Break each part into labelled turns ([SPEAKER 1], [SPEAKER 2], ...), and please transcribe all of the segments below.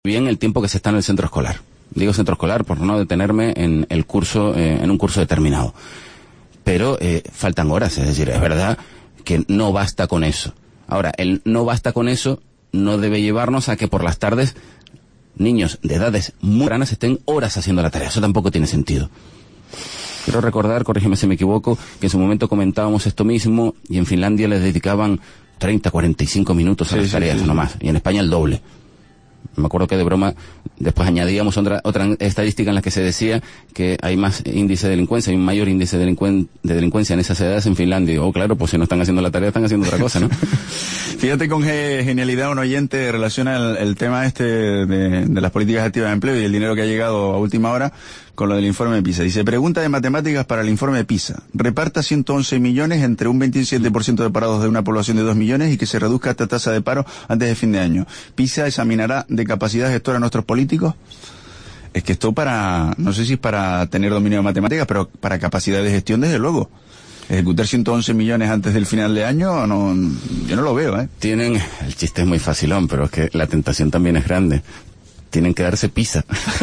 [SPEAKER 1] bien el tiempo que se está en el centro escolar. Digo centro escolar por no detenerme en el curso, en un curso determinado. Pero faltan horas, es decir, es verdad que no basta con eso. Ahora, el no basta con eso no debe llevarnos a que por las tardes niños de edades muy tempranas estén horas haciendo la tarea. Eso tampoco tiene sentido. Quiero recordar, corrígeme si me equivoco, que en su momento comentábamos esto mismo y en Finlandia les dedicaban 30, 45 minutos a las tareas, no más. Y en España el doble. Me acuerdo que de broma después añadíamos otra estadística en la que se decía que hay más índice de delincuencia, hay un mayor índice de delincuencia en esas edades en Finlandia. Y, claro, pues si no están haciendo la tarea, están haciendo otra cosa, ¿no?
[SPEAKER 2] Fíjate con qué genialidad un oyente relaciona el tema de las políticas activas de empleo y el dinero que ha llegado a última hora con lo del informe de PISA. Dice, pregunta de matemáticas para el informe de PISA. Reparta 111 millones entre un 27% de parados de una población de 2 millones y que se reduzca esta tasa de paro antes de fin de año. ¿PISA examinará de capacidad gestora a nuestros políticos? Es que esto no sé si es para tener dominio de matemáticas, pero para capacidad de gestión desde luego. Ejecutar 111 millones antes del final de año, yo no lo veo, ¿eh?
[SPEAKER 1] El chiste es muy facilón, pero es que la tentación también es grande. Tienen que darse PISA.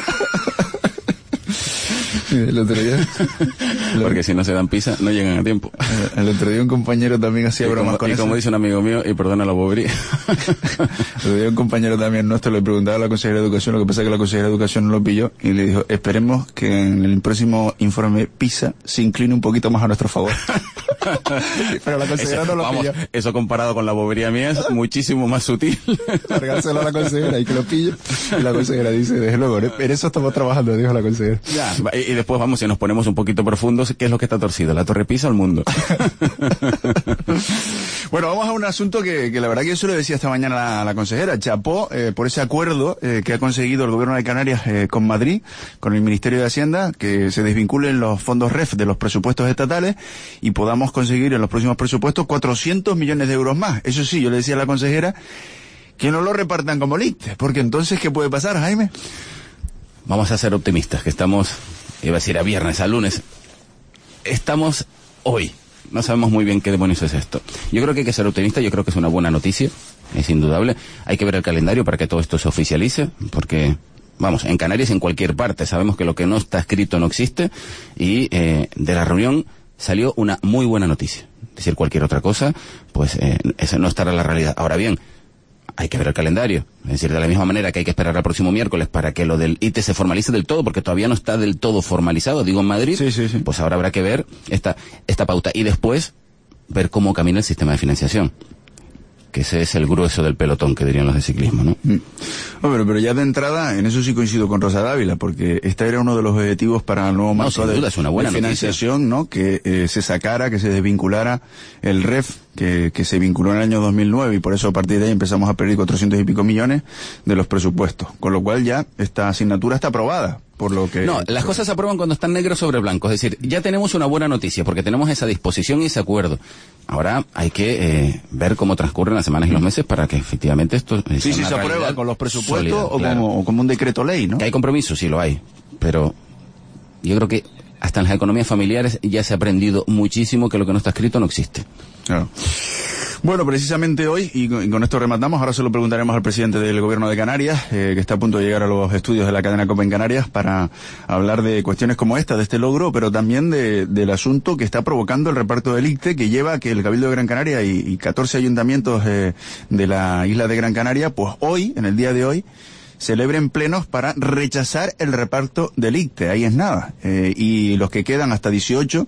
[SPEAKER 2] El otro día...
[SPEAKER 1] Porque si no se dan PISA, no llegan a tiempo.
[SPEAKER 2] El otro día un compañero también hacía bromas con eso.
[SPEAKER 1] Y como dice un amigo mío, y perdona la bobería.
[SPEAKER 2] El otro día un compañero también nuestro le preguntaba a la consejera de Educación, lo que pasa es que la consejera de Educación no lo pilló, y le dijo, esperemos que en el próximo informe PISA se incline un poquito más a nuestro favor. Pero la consejera no lo pilló.
[SPEAKER 1] Eso comparado con la bobería mía es muchísimo más sutil.
[SPEAKER 2] Largárselo a la consejera y que lo pille. Y la consejera dice, desde luego, en eso estamos trabajando, dijo la consejera.
[SPEAKER 1] Ya, y después vamos, si nos ponemos un poquito profundos, ¿qué es lo que está torcido? ¿La Torre Pisa o el mundo?
[SPEAKER 2] Bueno, vamos a un asunto que la verdad que yo se lo decía esta mañana a la consejera. Chapó por ese acuerdo que ha conseguido el gobierno de Canarias con Madrid, con el Ministerio de Hacienda, que se desvinculen los fondos REF de los presupuestos estatales y podamos conseguir en los próximos presupuestos 400 millones de euros más. Eso sí, yo le decía a la consejera que no lo repartan como LICTE, porque entonces, ¿qué puede pasar, Jaime?
[SPEAKER 1] Vamos a ser optimistas, que estamos, iba a decir a viernes, a lunes. Estamos hoy. No sabemos muy bien qué demonios es esto. Yo creo que hay que ser optimista, yo creo que es una buena noticia, es indudable. Hay que ver el calendario para que todo esto se oficialice, porque, vamos, en Canarias, en cualquier parte, sabemos que lo que no está escrito no existe, y de la reunión salió una muy buena noticia. Decir cualquier otra cosa, pues esa no estará en la realidad. Ahora bien, hay que ver el calendario. Es decir, de la misma manera que hay que esperar al próximo miércoles para que lo del ITE se formalice del todo, porque todavía no está del todo formalizado, digo en Madrid,
[SPEAKER 2] sí.
[SPEAKER 1] Pues ahora habrá que ver esta pauta y después ver cómo camina el sistema de financiación. Que ese es el grueso del pelotón, que dirían los de ciclismo, ¿no?
[SPEAKER 2] Pero ya de entrada, en eso sí coincido con Rosa Dávila, porque este era uno de los objetivos para el nuevo marco de financiación, ¿no? Que se sacara, que se desvinculara el REF, que se vinculó en el año 2009, y por eso a partir de ahí empezamos a perder 400 y pico millones de los presupuestos. Con lo cual ya esta asignatura está aprobada. Por lo que...
[SPEAKER 1] No, las cosas se aprueban cuando están negro sobre blanco. Es decir, ya tenemos una buena noticia porque tenemos esa disposición y ese acuerdo. Ahora hay que ver cómo transcurren las semanas y los meses para que efectivamente esto
[SPEAKER 2] sí, se aprueba con los presupuestos sólida, o, claro. como un decreto ley, ¿no?
[SPEAKER 1] Que hay compromiso, sí lo hay. Pero yo creo que hasta en las economías familiares ya se ha aprendido muchísimo que lo que no está escrito no existe.
[SPEAKER 2] Claro. Bueno, precisamente hoy, y con esto rematamos, ahora se lo preguntaremos al presidente del Gobierno de Canarias, que está a punto de llegar a los estudios de la cadena COPE en Canarias, para hablar de cuestiones como esta, de este logro, pero también del asunto que está provocando el reparto del ICTE, que lleva a que el Cabildo de Gran Canaria y 14 ayuntamientos de la isla de Gran Canaria, pues hoy, en el día de hoy, celebren plenos para rechazar el reparto del ICTE. Ahí es nada. Y los que quedan hasta 18,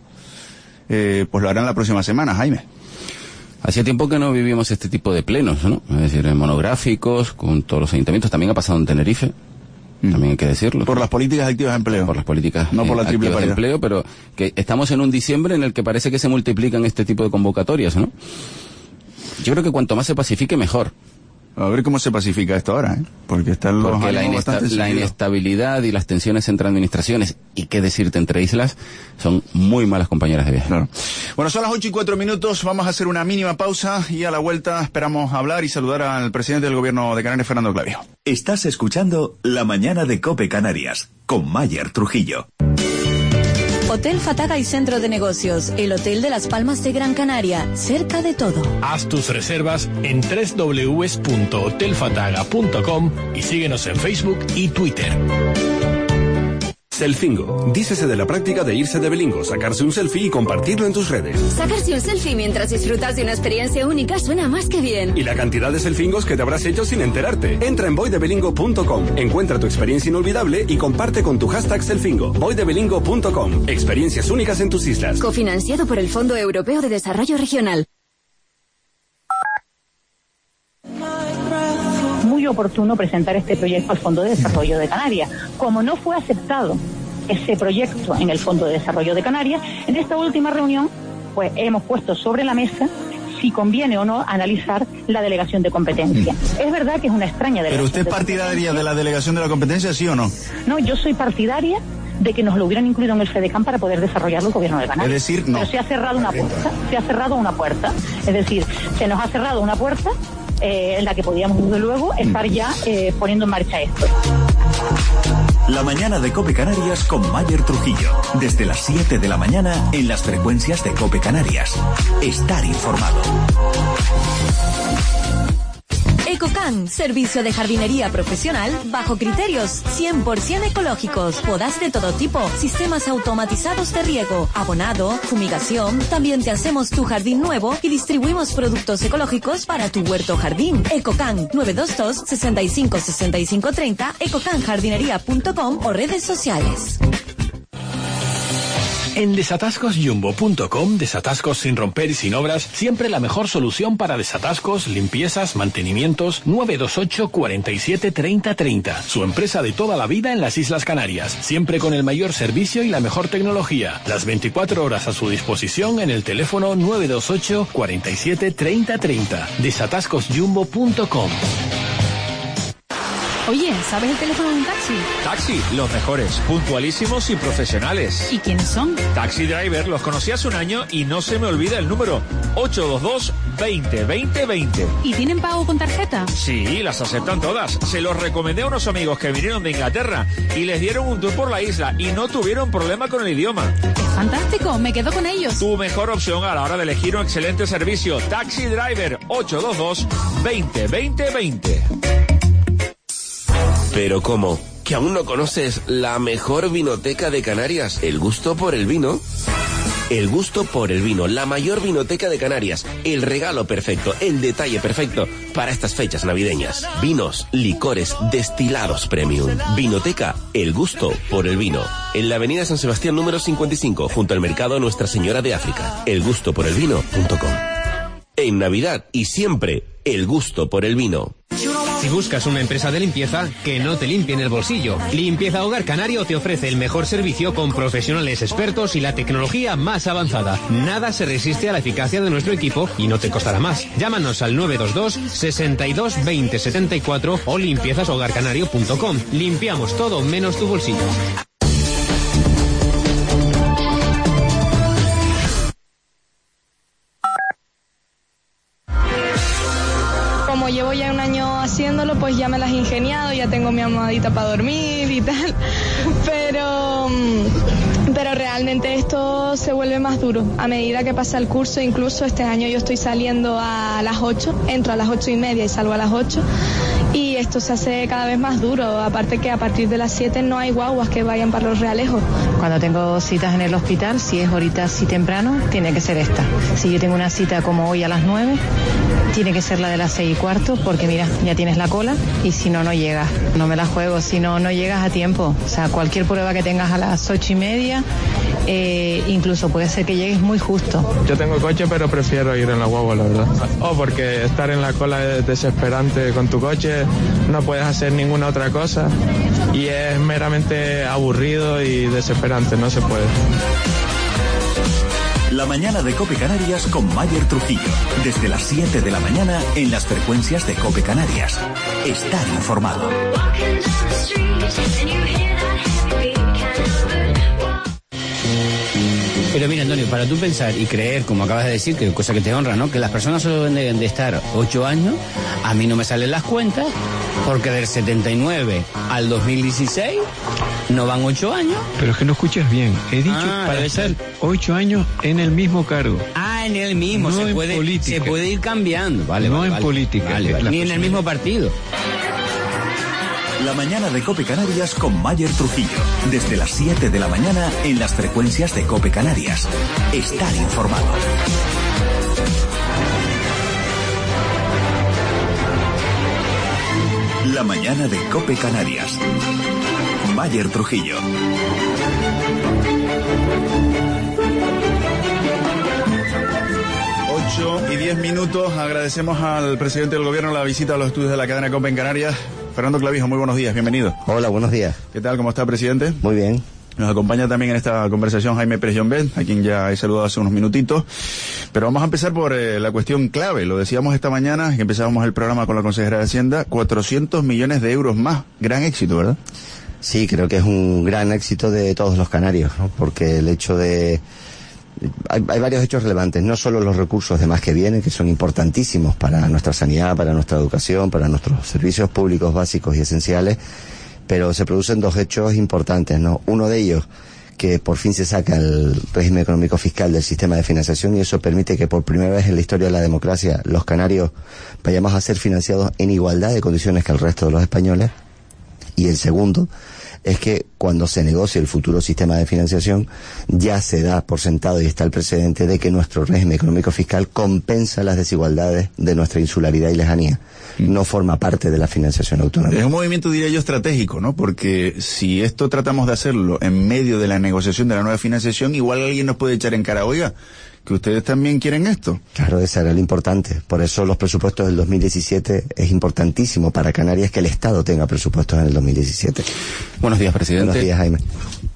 [SPEAKER 2] pues lo harán la próxima semana, Jaime.
[SPEAKER 1] Hacía tiempo que no vivíamos este tipo de plenos, ¿no? Es decir, monográficos, con todos los ayuntamientos. También ha pasado en Tenerife, también hay que decirlo.
[SPEAKER 2] Por las políticas activas de empleo.
[SPEAKER 1] Por las políticas
[SPEAKER 2] no por la triple
[SPEAKER 1] activas de empleo, pero que estamos en un diciembre en el que parece que se multiplican este tipo de convocatorias, ¿no? Yo creo que cuanto más se pacifique, mejor.
[SPEAKER 2] A ver cómo se pacifica esto ahora, ¿eh? Porque
[SPEAKER 1] la inestabilidad y las tensiones entre administraciones, y qué decirte, entre islas, son muy malas compañeras de viaje.
[SPEAKER 2] Claro. Bueno, son las 8:04, vamos a hacer una mínima pausa y a la vuelta esperamos hablar y saludar al presidente del Gobierno de Canarias, Fernando Clavijo.
[SPEAKER 3] Estás escuchando La Mañana de COPE Canarias, con Mayer Trujillo. Hotel Fataga y Centro de Negocios, el hotel de Las Palmas de Gran Canaria, cerca de todo.
[SPEAKER 4] Haz tus reservas en www.hotelfataga.com y síguenos en Facebook y Twitter.
[SPEAKER 5] Selfingo. Dícese de la práctica de irse de belingo, sacarse un selfie y compartirlo en tus redes.
[SPEAKER 6] Sacarse un selfie mientras disfrutas de una experiencia única suena más que bien.
[SPEAKER 5] Y la cantidad de selfingos que te habrás hecho sin enterarte. Entra en voydebelingo.com, encuentra tu experiencia inolvidable y comparte con tu hashtag Selfingo. voydebelingo.com. Experiencias únicas en tus islas.
[SPEAKER 6] Cofinanciado por el Fondo Europeo de Desarrollo Regional.
[SPEAKER 7] Muy oportuno presentar este proyecto al Fondo de Desarrollo de Canarias. Como no fue aceptado ese proyecto en el Fondo de Desarrollo de Canarias, en esta última reunión pues hemos puesto sobre la mesa si conviene o no analizar la delegación de competencia. Es verdad que es una extraña delegación.
[SPEAKER 2] ¿Pero usted es partidaria de la delegación de la competencia, sí o no?
[SPEAKER 7] No, yo soy partidaria de que nos lo hubieran incluido en el FEDECAM para poder desarrollarlo el gobierno de Canarias.
[SPEAKER 2] Es decir, no.
[SPEAKER 7] Pero se ha cerrado una puerta, Es decir, se nos ha cerrado una puerta en la que podíamos, desde luego, estar ya poniendo en marcha esto.
[SPEAKER 8] La mañana de COPE Canarias con Mayer Trujillo. Desde las 7 de la mañana en las frecuencias de COPE Canarias. Estar informado.
[SPEAKER 3] Ecocan, servicio de jardinería profesional bajo criterios 100% ecológicos. Podas de todo tipo, sistemas automatizados de riego, abonado, fumigación. También te hacemos tu jardín nuevo y distribuimos productos ecológicos para tu huerto jardín. Ecocan, 922 65 65 30, ecocanjardinería.com o redes sociales.
[SPEAKER 4] En desatascosjumbo.com, desatascos sin romper y sin obras, siempre la mejor solución para desatascos, limpiezas, mantenimientos. 928 47 30 30. Su empresa de toda la vida en las Islas Canarias, siempre con el mayor servicio y la mejor tecnología. Las 24 horas a su disposición en el teléfono 928 47 30 30. desatascosjumbo.com.
[SPEAKER 9] Oye, ¿sabes el teléfono de un taxi?
[SPEAKER 10] Taxi, los mejores, puntualísimos y profesionales.
[SPEAKER 9] ¿Y quiénes son?
[SPEAKER 10] Taxi Driver, los conocí hace un año y no se me olvida el número. 822 20 20 20.
[SPEAKER 9] ¿Y tienen pago con tarjeta?
[SPEAKER 10] Sí, las aceptan todas. Se los recomendé a unos amigos que vinieron de Inglaterra y les dieron un tour por la isla y no tuvieron problema con el idioma.
[SPEAKER 9] Es fantástico, me quedo con ellos.
[SPEAKER 10] Tu mejor opción a la hora de elegir un excelente servicio. Taxi Driver, 822 20 20 20.
[SPEAKER 11] ¿Pero cómo? ¿Que aún no conoces la mejor vinoteca de Canarias? ¿El gusto por el vino? El gusto por el vino, la mayor vinoteca de Canarias, el regalo perfecto, el detalle perfecto para estas fechas navideñas. Vinos, licores, destilados premium. Vinoteca, el gusto por el vino. En la avenida San Sebastián número 55, junto al mercado Nuestra Señora de África. elgustoporelvino.com. En Navidad y siempre, el gusto por el vino.
[SPEAKER 12] Si buscas una empresa de limpieza, que no te limpien el bolsillo. Limpieza Hogar Canario te ofrece el mejor servicio con profesionales expertos y la tecnología más avanzada. Nada se resiste a la eficacia de nuestro equipo y no te costará más. Llámanos al 922 62 20 74 o limpiezashogarcanario.com. Limpiamos todo menos tu bolsillo.
[SPEAKER 13] Como llevo ya un año haciéndolo, pues ya me las he ingeniado, ya tengo mi almohadita para dormir y tal, pero realmente esto se vuelve más duro a medida que pasa el curso. Incluso este año yo estoy saliendo a las 8, entro a las 8:30 y salgo a las 8, y esto se hace cada vez más duro, aparte que a partir de las 7 no hay guaguas que vayan para Los Realejos.
[SPEAKER 14] Cuando tengo citas en el hospital, si es ahorita así temprano, tiene que ser esta. Si yo tengo una cita como hoy a las 9, tiene que ser la de las 6:15, porque mira, ya tienes la cola y si no, no llegas. No me la juego, si no, no llegas a tiempo. O sea, cualquier prueba que tengas a las 8:30, incluso puede ser que llegues muy justo.
[SPEAKER 15] Yo tengo coche, pero prefiero ir en la guagua, la verdad. Porque estar en la cola es desesperante. Con tu coche no puedes hacer ninguna otra cosa y es meramente aburrido y desesperante, no se puede.
[SPEAKER 8] La mañana de COPE Canarias con Mayer Trujillo. Desde las 7 de la mañana en las frecuencias de COPE Canarias. Estar informado.
[SPEAKER 16] Pero mira, Antonio, para tú pensar y creer, como acabas de decir, que cosa que te honra, ¿no? Que las personas solo deben de estar 8 años, a mí no me salen las cuentas, porque del 79 al 2016 no van 8 años.
[SPEAKER 17] Pero es que no escuchas bien. He dicho para estar 8 años en el mismo cargo.
[SPEAKER 16] En el mismo,
[SPEAKER 17] no
[SPEAKER 16] se puede ir cambiando. Vale,
[SPEAKER 17] no en política.
[SPEAKER 16] Ni en el mismo partido.
[SPEAKER 8] La mañana de COPE Canarias con Mayer Trujillo. Desde las 7 de la mañana en las frecuencias de COPE Canarias. Estar informado. La mañana de COPE Canarias. Mayer Trujillo.
[SPEAKER 2] 8:10. Agradecemos al presidente del gobierno la visita a los estudios de la cadena COPE en Canarias. Fernando Clavijo, muy buenos días, bienvenido.
[SPEAKER 18] Hola, buenos días.
[SPEAKER 2] ¿Qué tal? ¿Cómo está, presidente?
[SPEAKER 18] Muy bien.
[SPEAKER 2] Nos acompaña también en esta conversación Jaime Pérez Llombet, a quien ya he saludado hace unos minutitos. Pero vamos a empezar por la cuestión clave. Lo decíamos esta mañana, que empezábamos el programa con la consejera de Hacienda, 400 millones de euros más. Gran éxito, ¿verdad?
[SPEAKER 18] Sí, creo que es un gran éxito de todos los canarios, ¿no? Porque el hecho de... Hay varios hechos relevantes, no solo los recursos de más que vienen, que son importantísimos para nuestra sanidad, para nuestra educación, para nuestros servicios públicos básicos y esenciales, pero se producen dos hechos importantes, ¿no? Uno de ellos, que por fin se saca el régimen económico fiscal del sistema de financiación, y eso permite que por primera vez en la historia de la democracia los canarios vayamos a ser financiados en igualdad de condiciones que el resto de los españoles. Y el segundo es que cuando se negocie el futuro sistema de financiación ya se da por sentado y está el precedente de que nuestro régimen económico fiscal compensa las desigualdades de nuestra insularidad y lejanía. No forma parte de la financiación autonómica.
[SPEAKER 2] Es un movimiento, diría yo, estratégico, ¿no? Porque si esto tratamos de hacerlo en medio de la negociación de la nueva financiación, igual alguien nos puede echar en cara, oiga, que ustedes también quieren esto.
[SPEAKER 18] Claro, eso era lo importante. Por eso los presupuestos del 2017 es importantísimo para Canarias que el Estado tenga presupuestos en el 2017.
[SPEAKER 1] Buenos días, presidente.
[SPEAKER 18] Buenos días, Jaime.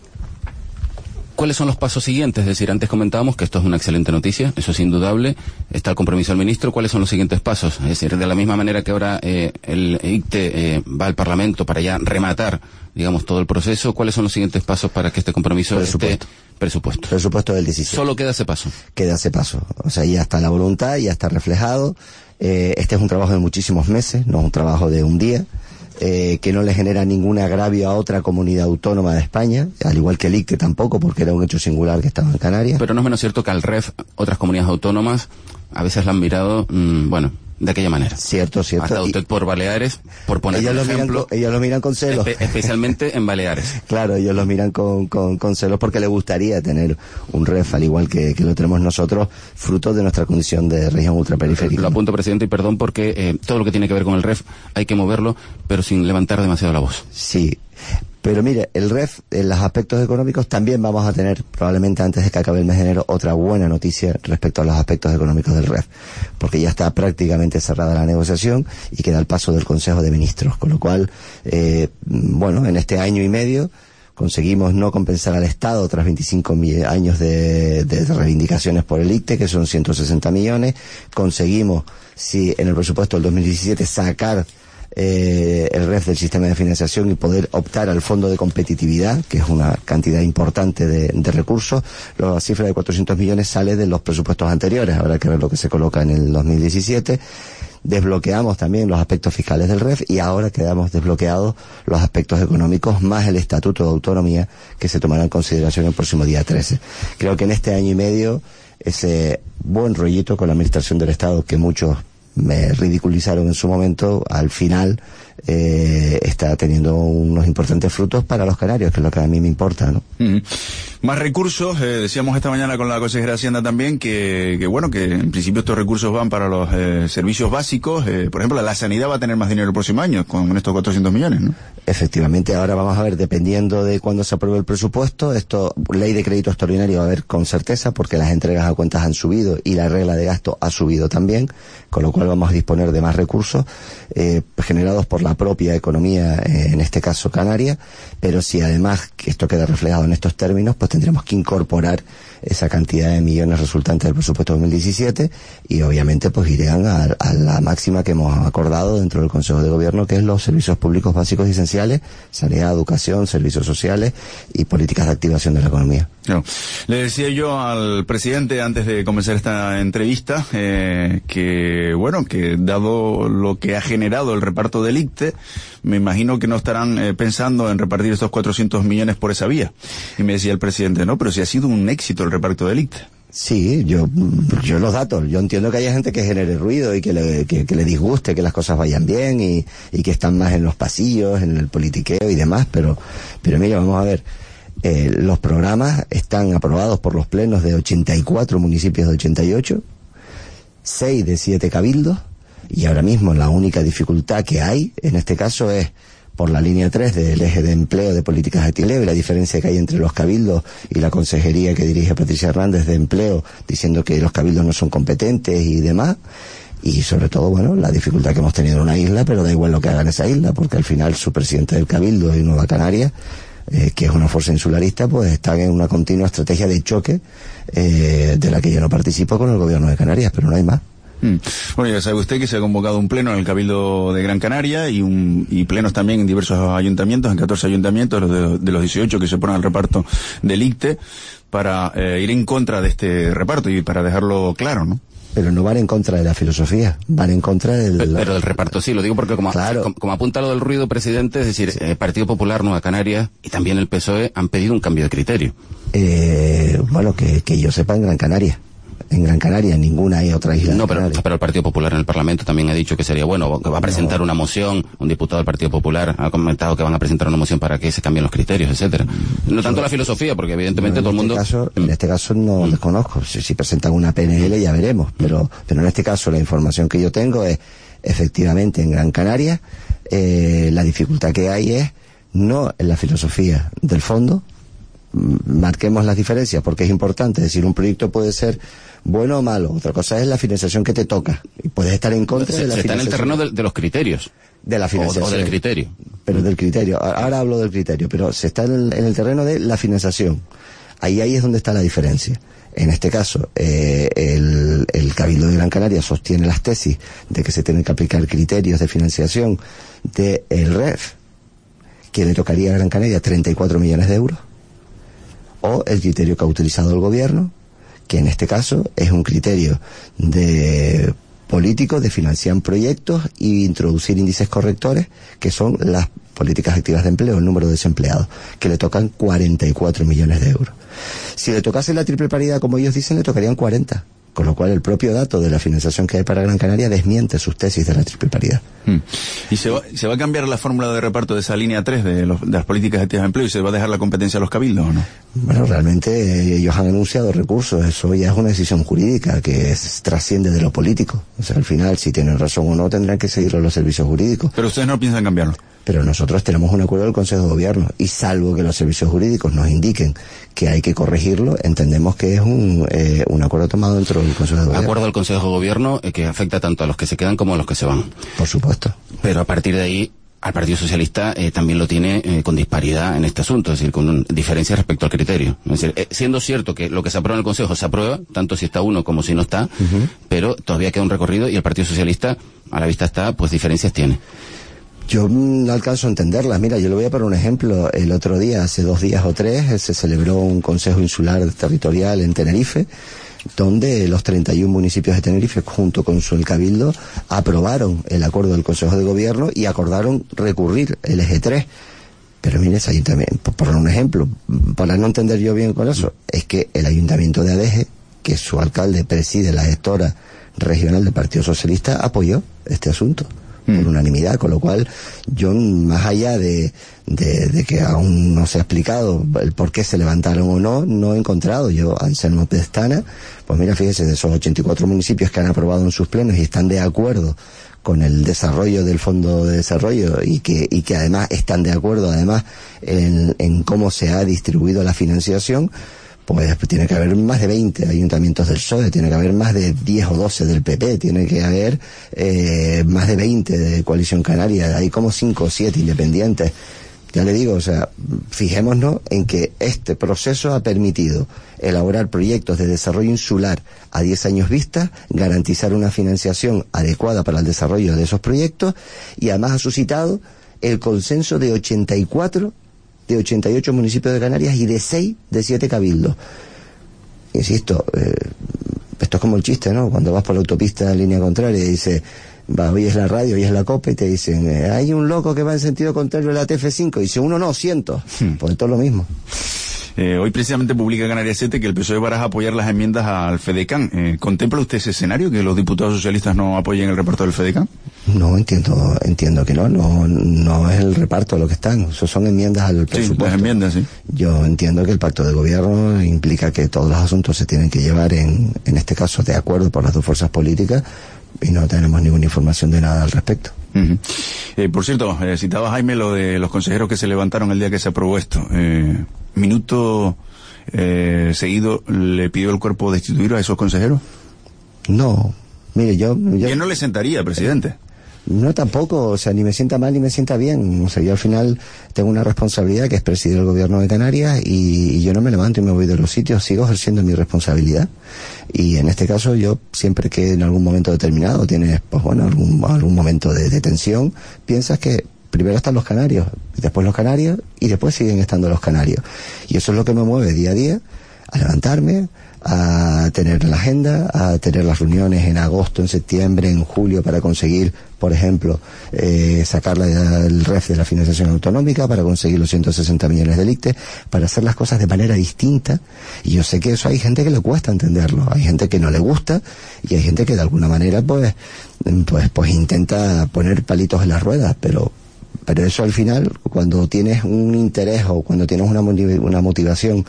[SPEAKER 1] ¿Cuáles son los pasos siguientes? Es decir, antes comentábamos que esto es una excelente noticia, eso es indudable, está el compromiso del ministro. ¿Cuáles son los siguientes pasos? Es decir, de la misma manera que ahora el ICTE va al Parlamento para ya rematar, digamos, todo el proceso, ¿cuáles son los siguientes pasos para que este compromiso esté?
[SPEAKER 18] Presupuesto del 17.
[SPEAKER 1] Solo queda ese paso.
[SPEAKER 18] Queda ese paso. O sea, ya está la voluntad, ya está reflejado. Este es un trabajo de muchísimos meses, no es un trabajo de un día. Que no le genera ningún agravio a otra comunidad autónoma de España, al igual que el ICTE tampoco, porque era un hecho singular que estaba en Canarias.
[SPEAKER 1] Pero no es menos cierto que al REF otras comunidades autónomas a veces la han mirado, bueno, de aquella manera.
[SPEAKER 18] Cierto.
[SPEAKER 1] Hasta usted por Baleares, por poner un ejemplo.
[SPEAKER 18] Ellos lo miran con celos.
[SPEAKER 1] Especialmente en Baleares.
[SPEAKER 18] Claro, ellos lo miran con celos porque les gustaría tener un REF, al igual que lo tenemos nosotros, fruto de nuestra condición de región ultraperiférica.
[SPEAKER 1] Lo apunto, presidente, y perdón porque todo lo que tiene que ver con el REF hay que moverlo, pero sin levantar demasiado la voz.
[SPEAKER 18] Sí. Pero mire, el REF, en los aspectos económicos, también vamos a tener, probablemente antes de que acabe el mes de enero, otra buena noticia respecto a los aspectos económicos del REF, porque ya está prácticamente cerrada la negociación y queda el paso del Consejo de Ministros, con lo cual, bueno, en este año y medio conseguimos no compensar al Estado tras 25 años de reivindicaciones por el ICTE, que son 160 millones, conseguimos, si en el presupuesto del 2017, sacar el REF del sistema de financiación y poder optar al fondo de competitividad, que es una cantidad importante de recursos. La cifra de 400 millones sale de los presupuestos anteriores, habrá que ver lo que se coloca en el 2017. Desbloqueamos también los aspectos fiscales del REF y ahora quedamos desbloqueados los aspectos económicos más el Estatuto de Autonomía, que se tomará en consideración el próximo día 13. Creo que en este año y medio ese buen rollito con la Administración del Estado, que muchos me ridiculizaron en su momento, al final está teniendo unos importantes frutos para los canarios, que es lo que a mí me importa, ¿no?
[SPEAKER 2] Más recursos, decíamos esta mañana con la consejera de Hacienda también que bueno, que en principio estos recursos van para los servicios básicos. Por ejemplo, la sanidad va a tener más dinero el próximo año con estos 400 millones, ¿no?
[SPEAKER 18] Efectivamente, ahora vamos a ver, dependiendo de cuándo se apruebe el presupuesto, ley de crédito extraordinario va a haber con certeza, porque las entregas a cuentas han subido y la regla de gasto ha subido también, con lo cual vamos a disponer de más recursos generados por la propia economía, en este caso canaria, pero si además que esto queda reflejado en estos términos, pues tendremos que incorporar esa cantidad de millones resultantes del presupuesto 2017 y obviamente pues irán a la máxima que hemos acordado dentro del Consejo de Gobierno, que es los servicios públicos básicos y esenciales, sanidad, educación, servicios sociales y políticas de activación de la economía.
[SPEAKER 2] No. Le decía yo al presidente antes de comenzar esta entrevista que dado lo que ha generado el reparto del ICTE, me imagino que no estarán pensando en repartir estos 400 millones por esa vía. Y me decía el presidente, no, pero si ha sido un éxito el reparto del ICTE.
[SPEAKER 18] Sí, yo los datos, yo entiendo que haya gente que genere ruido y que le disguste que las cosas vayan bien y que están más en los pasillos, en el politiqueo y demás, pero mira, vamos a ver. Los programas están aprobados por los plenos de 84 municipios de 88, 6 de 7 cabildos, y ahora mismo la única dificultad que hay en este caso es por la línea 3 del eje de empleo de políticas activas, y la diferencia que hay entre los cabildos y la consejería que dirige Patricia Hernández de empleo, diciendo que los cabildos no son competentes y demás. Y sobre todo, bueno, la dificultad que hemos tenido en una isla, pero da igual lo que haga en esa isla, porque al final su presidente del cabildo y Nueva Canarias, que es una fuerza insularista, pues están en una continua estrategia de choque de la que yo no participo con el gobierno de Canarias, pero no hay más.
[SPEAKER 2] Bueno, ya sabe usted que se ha convocado un pleno en el Cabildo de Gran Canaria y plenos también en diversos ayuntamientos, en 14 ayuntamientos de los 18 que se ponen al reparto del ICTE, para ir en contra de este reparto y para dejarlo claro, ¿no?
[SPEAKER 18] Pero no van en contra de la filosofía, van en contra
[SPEAKER 1] Pero del reparto sí, lo digo porque como apunta lo del ruido, presidente, es decir, Partido Popular, Nueva Canarias y también el PSOE han pedido un cambio de criterio.
[SPEAKER 18] Bueno, que yo sepa, en Gran Canaria. En Gran Canaria, en ninguna hay otra isla.
[SPEAKER 1] No, pero el Partido Popular en el Parlamento también ha dicho que sería bueno, que va a presentar una moción, un diputado del Partido Popular ha comentado que van a presentar una moción para que se cambien los criterios, etcétera. No tanto la filosofía, porque evidentemente todo el mundo...
[SPEAKER 18] En este caso no desconozco, si presentan una PNL ya veremos, pero en este caso la información que yo tengo es, efectivamente, en Gran Canaria, la dificultad que hay es no en la filosofía del fondo. Marquemos las diferencias porque es importante, es decir, un proyecto puede ser bueno o malo, otra cosa es la financiación que te toca y puedes estar en contra de la financiación.
[SPEAKER 1] Está en el terreno de los criterios.
[SPEAKER 18] De la financiación.
[SPEAKER 1] O del criterio.
[SPEAKER 18] Pero del criterio, ahora hablo del criterio, pero se está en el terreno de la financiación. Ahí es donde está la diferencia. En este caso, el Cabildo de Gran Canaria sostiene las tesis de que se tienen que aplicar criterios de financiación del REF, que le tocaría a Gran Canaria 34 millones de euros. O el criterio que ha utilizado el gobierno, que en este caso es un criterio de políticos de financiar proyectos y introducir índices correctores, que son las políticas activas de empleo, el número de desempleados, que le tocan 44 millones de euros. Si le tocase la triple paridad, como ellos dicen, le tocarían 40. Con lo cual el propio dato de la financiación que hay para Gran Canaria desmiente sus tesis de la triple paridad.
[SPEAKER 2] ¿Y se va a cambiar la fórmula de reparto de esa línea 3 de las políticas activas de empleo y se va a dejar la competencia a los cabildos o no?
[SPEAKER 18] Bueno, realmente ellos han anunciado recursos, eso ya es una decisión jurídica que trasciende de lo político. O sea, al final, si tienen razón o no, tendrán que seguirlo los servicios jurídicos.
[SPEAKER 2] Pero ustedes no piensan cambiarlo.
[SPEAKER 18] Pero nosotros tenemos un acuerdo del Consejo de Gobierno y salvo que los servicios jurídicos nos indiquen que hay que corregirlo, entendemos que es un acuerdo tomado dentro del Consejo de Gobierno.
[SPEAKER 1] Acuerdo del Consejo de Gobierno que afecta tanto a los que se quedan como a los que se van.
[SPEAKER 18] Por supuesto.
[SPEAKER 1] Pero a partir de ahí, al Partido Socialista también lo tiene con disparidad en este asunto, es decir, con diferencia respecto al criterio. Es decir, siendo cierto que lo que se aprueba en el Consejo se aprueba, tanto si está uno como si no está, pero todavía queda un recorrido y el Partido Socialista, a la vista está, pues diferencias tiene.
[SPEAKER 18] Yo no alcanzo a entenderlas. Mira, yo le voy a poner un ejemplo. El otro día, hace 2 días o 3, se celebró un Consejo Insular Territorial en Tenerife, donde los 31 municipios de Tenerife, junto con el Cabildo, aprobaron el acuerdo del Consejo de Gobierno y acordaron recurrir el eje 3. Pero mire, ese ayuntamiento, por un ejemplo, para no entender yo bien con eso, es que el ayuntamiento de Adeje, que su alcalde preside la gestora regional del Partido Socialista, apoyó este asunto por unanimidad, con lo cual yo, más allá de que aún no se ha explicado el por qué se levantaron o no he encontrado. Yo, Anselmo Pestana, pues mira, fíjese, de esos 84 municipios que han aprobado en sus plenos y están de acuerdo con el desarrollo del Fondo de Desarrollo y que además están de acuerdo además en cómo se ha distribuido la financiación, pues tiene que haber más de 20 ayuntamientos del PSOE, tiene que haber más de 10 o 12 del PP, tiene que haber más de 20 de Coalición Canaria, hay como 5 o 7 independientes. Ya le digo, o sea, fijémonos en que este proceso ha permitido elaborar proyectos de desarrollo insular a 10 años vista, garantizar una financiación adecuada para el desarrollo de esos proyectos y además ha suscitado el consenso de 84 de 88 municipios de Canarias y de 6 de 7 cabildos. Insisto, esto es como el chiste, ¿no? Cuando vas por la autopista en línea contraria y dice, oyes la radio, oyes la COPE y te dicen, hay un loco que va en sentido contrario a la TF5, y dice, uno no, cientos. Pues todo lo mismo.
[SPEAKER 2] Hoy precisamente publica Canarias 7 que el PSOE baraja apoyar las enmiendas al FEDECAN. ¿Contempla usted ese escenario, que los diputados socialistas no apoyen el reparto del FEDECAN?
[SPEAKER 18] No, entiendo que no es el reparto lo que están, eso son enmiendas al presupuesto.
[SPEAKER 2] Sí, las enmiendas, sí.
[SPEAKER 18] Yo entiendo que el pacto de gobierno implica que todos los asuntos se tienen que llevar en este caso de acuerdo por las dos fuerzas políticas, y no tenemos ninguna información de nada al respecto.
[SPEAKER 2] Por cierto, citaba Jaime lo de los consejeros que se levantaron el día que se aprobó esto. Minuto seguido le pidió el cuerpo destituir a esos consejeros.
[SPEAKER 18] No, mire, yo
[SPEAKER 2] ¿Quién no le sentaría, presidente?
[SPEAKER 18] No, tampoco, o sea, ni me sienta mal ni me sienta bien. O sea, yo al final tengo una responsabilidad que es presidir el gobierno de Canarias, y yo no me levanto y me voy de los sitios, sigo ejerciendo mi responsabilidad. Y en este caso yo, siempre que en algún momento determinado tienes, pues bueno, algún momento de tensión, piensas que primero están los canarios, después los canarios, y después siguen estando los canarios. Y eso es lo que me mueve día a día, a levantarme, a tener la agenda, a tener las reuniones en agosto, en septiembre, en julio, para conseguir, por ejemplo, sacar el REF de la financiación autonómica, para conseguir los 160 millones del ICTE, para hacer las cosas de manera distinta. Y yo sé que eso hay gente que le cuesta entenderlo, hay gente que no le gusta, y hay gente que de alguna manera pues intenta poner palitos en las ruedas, pero eso al final, cuando tienes un interés o cuando tienes una motivación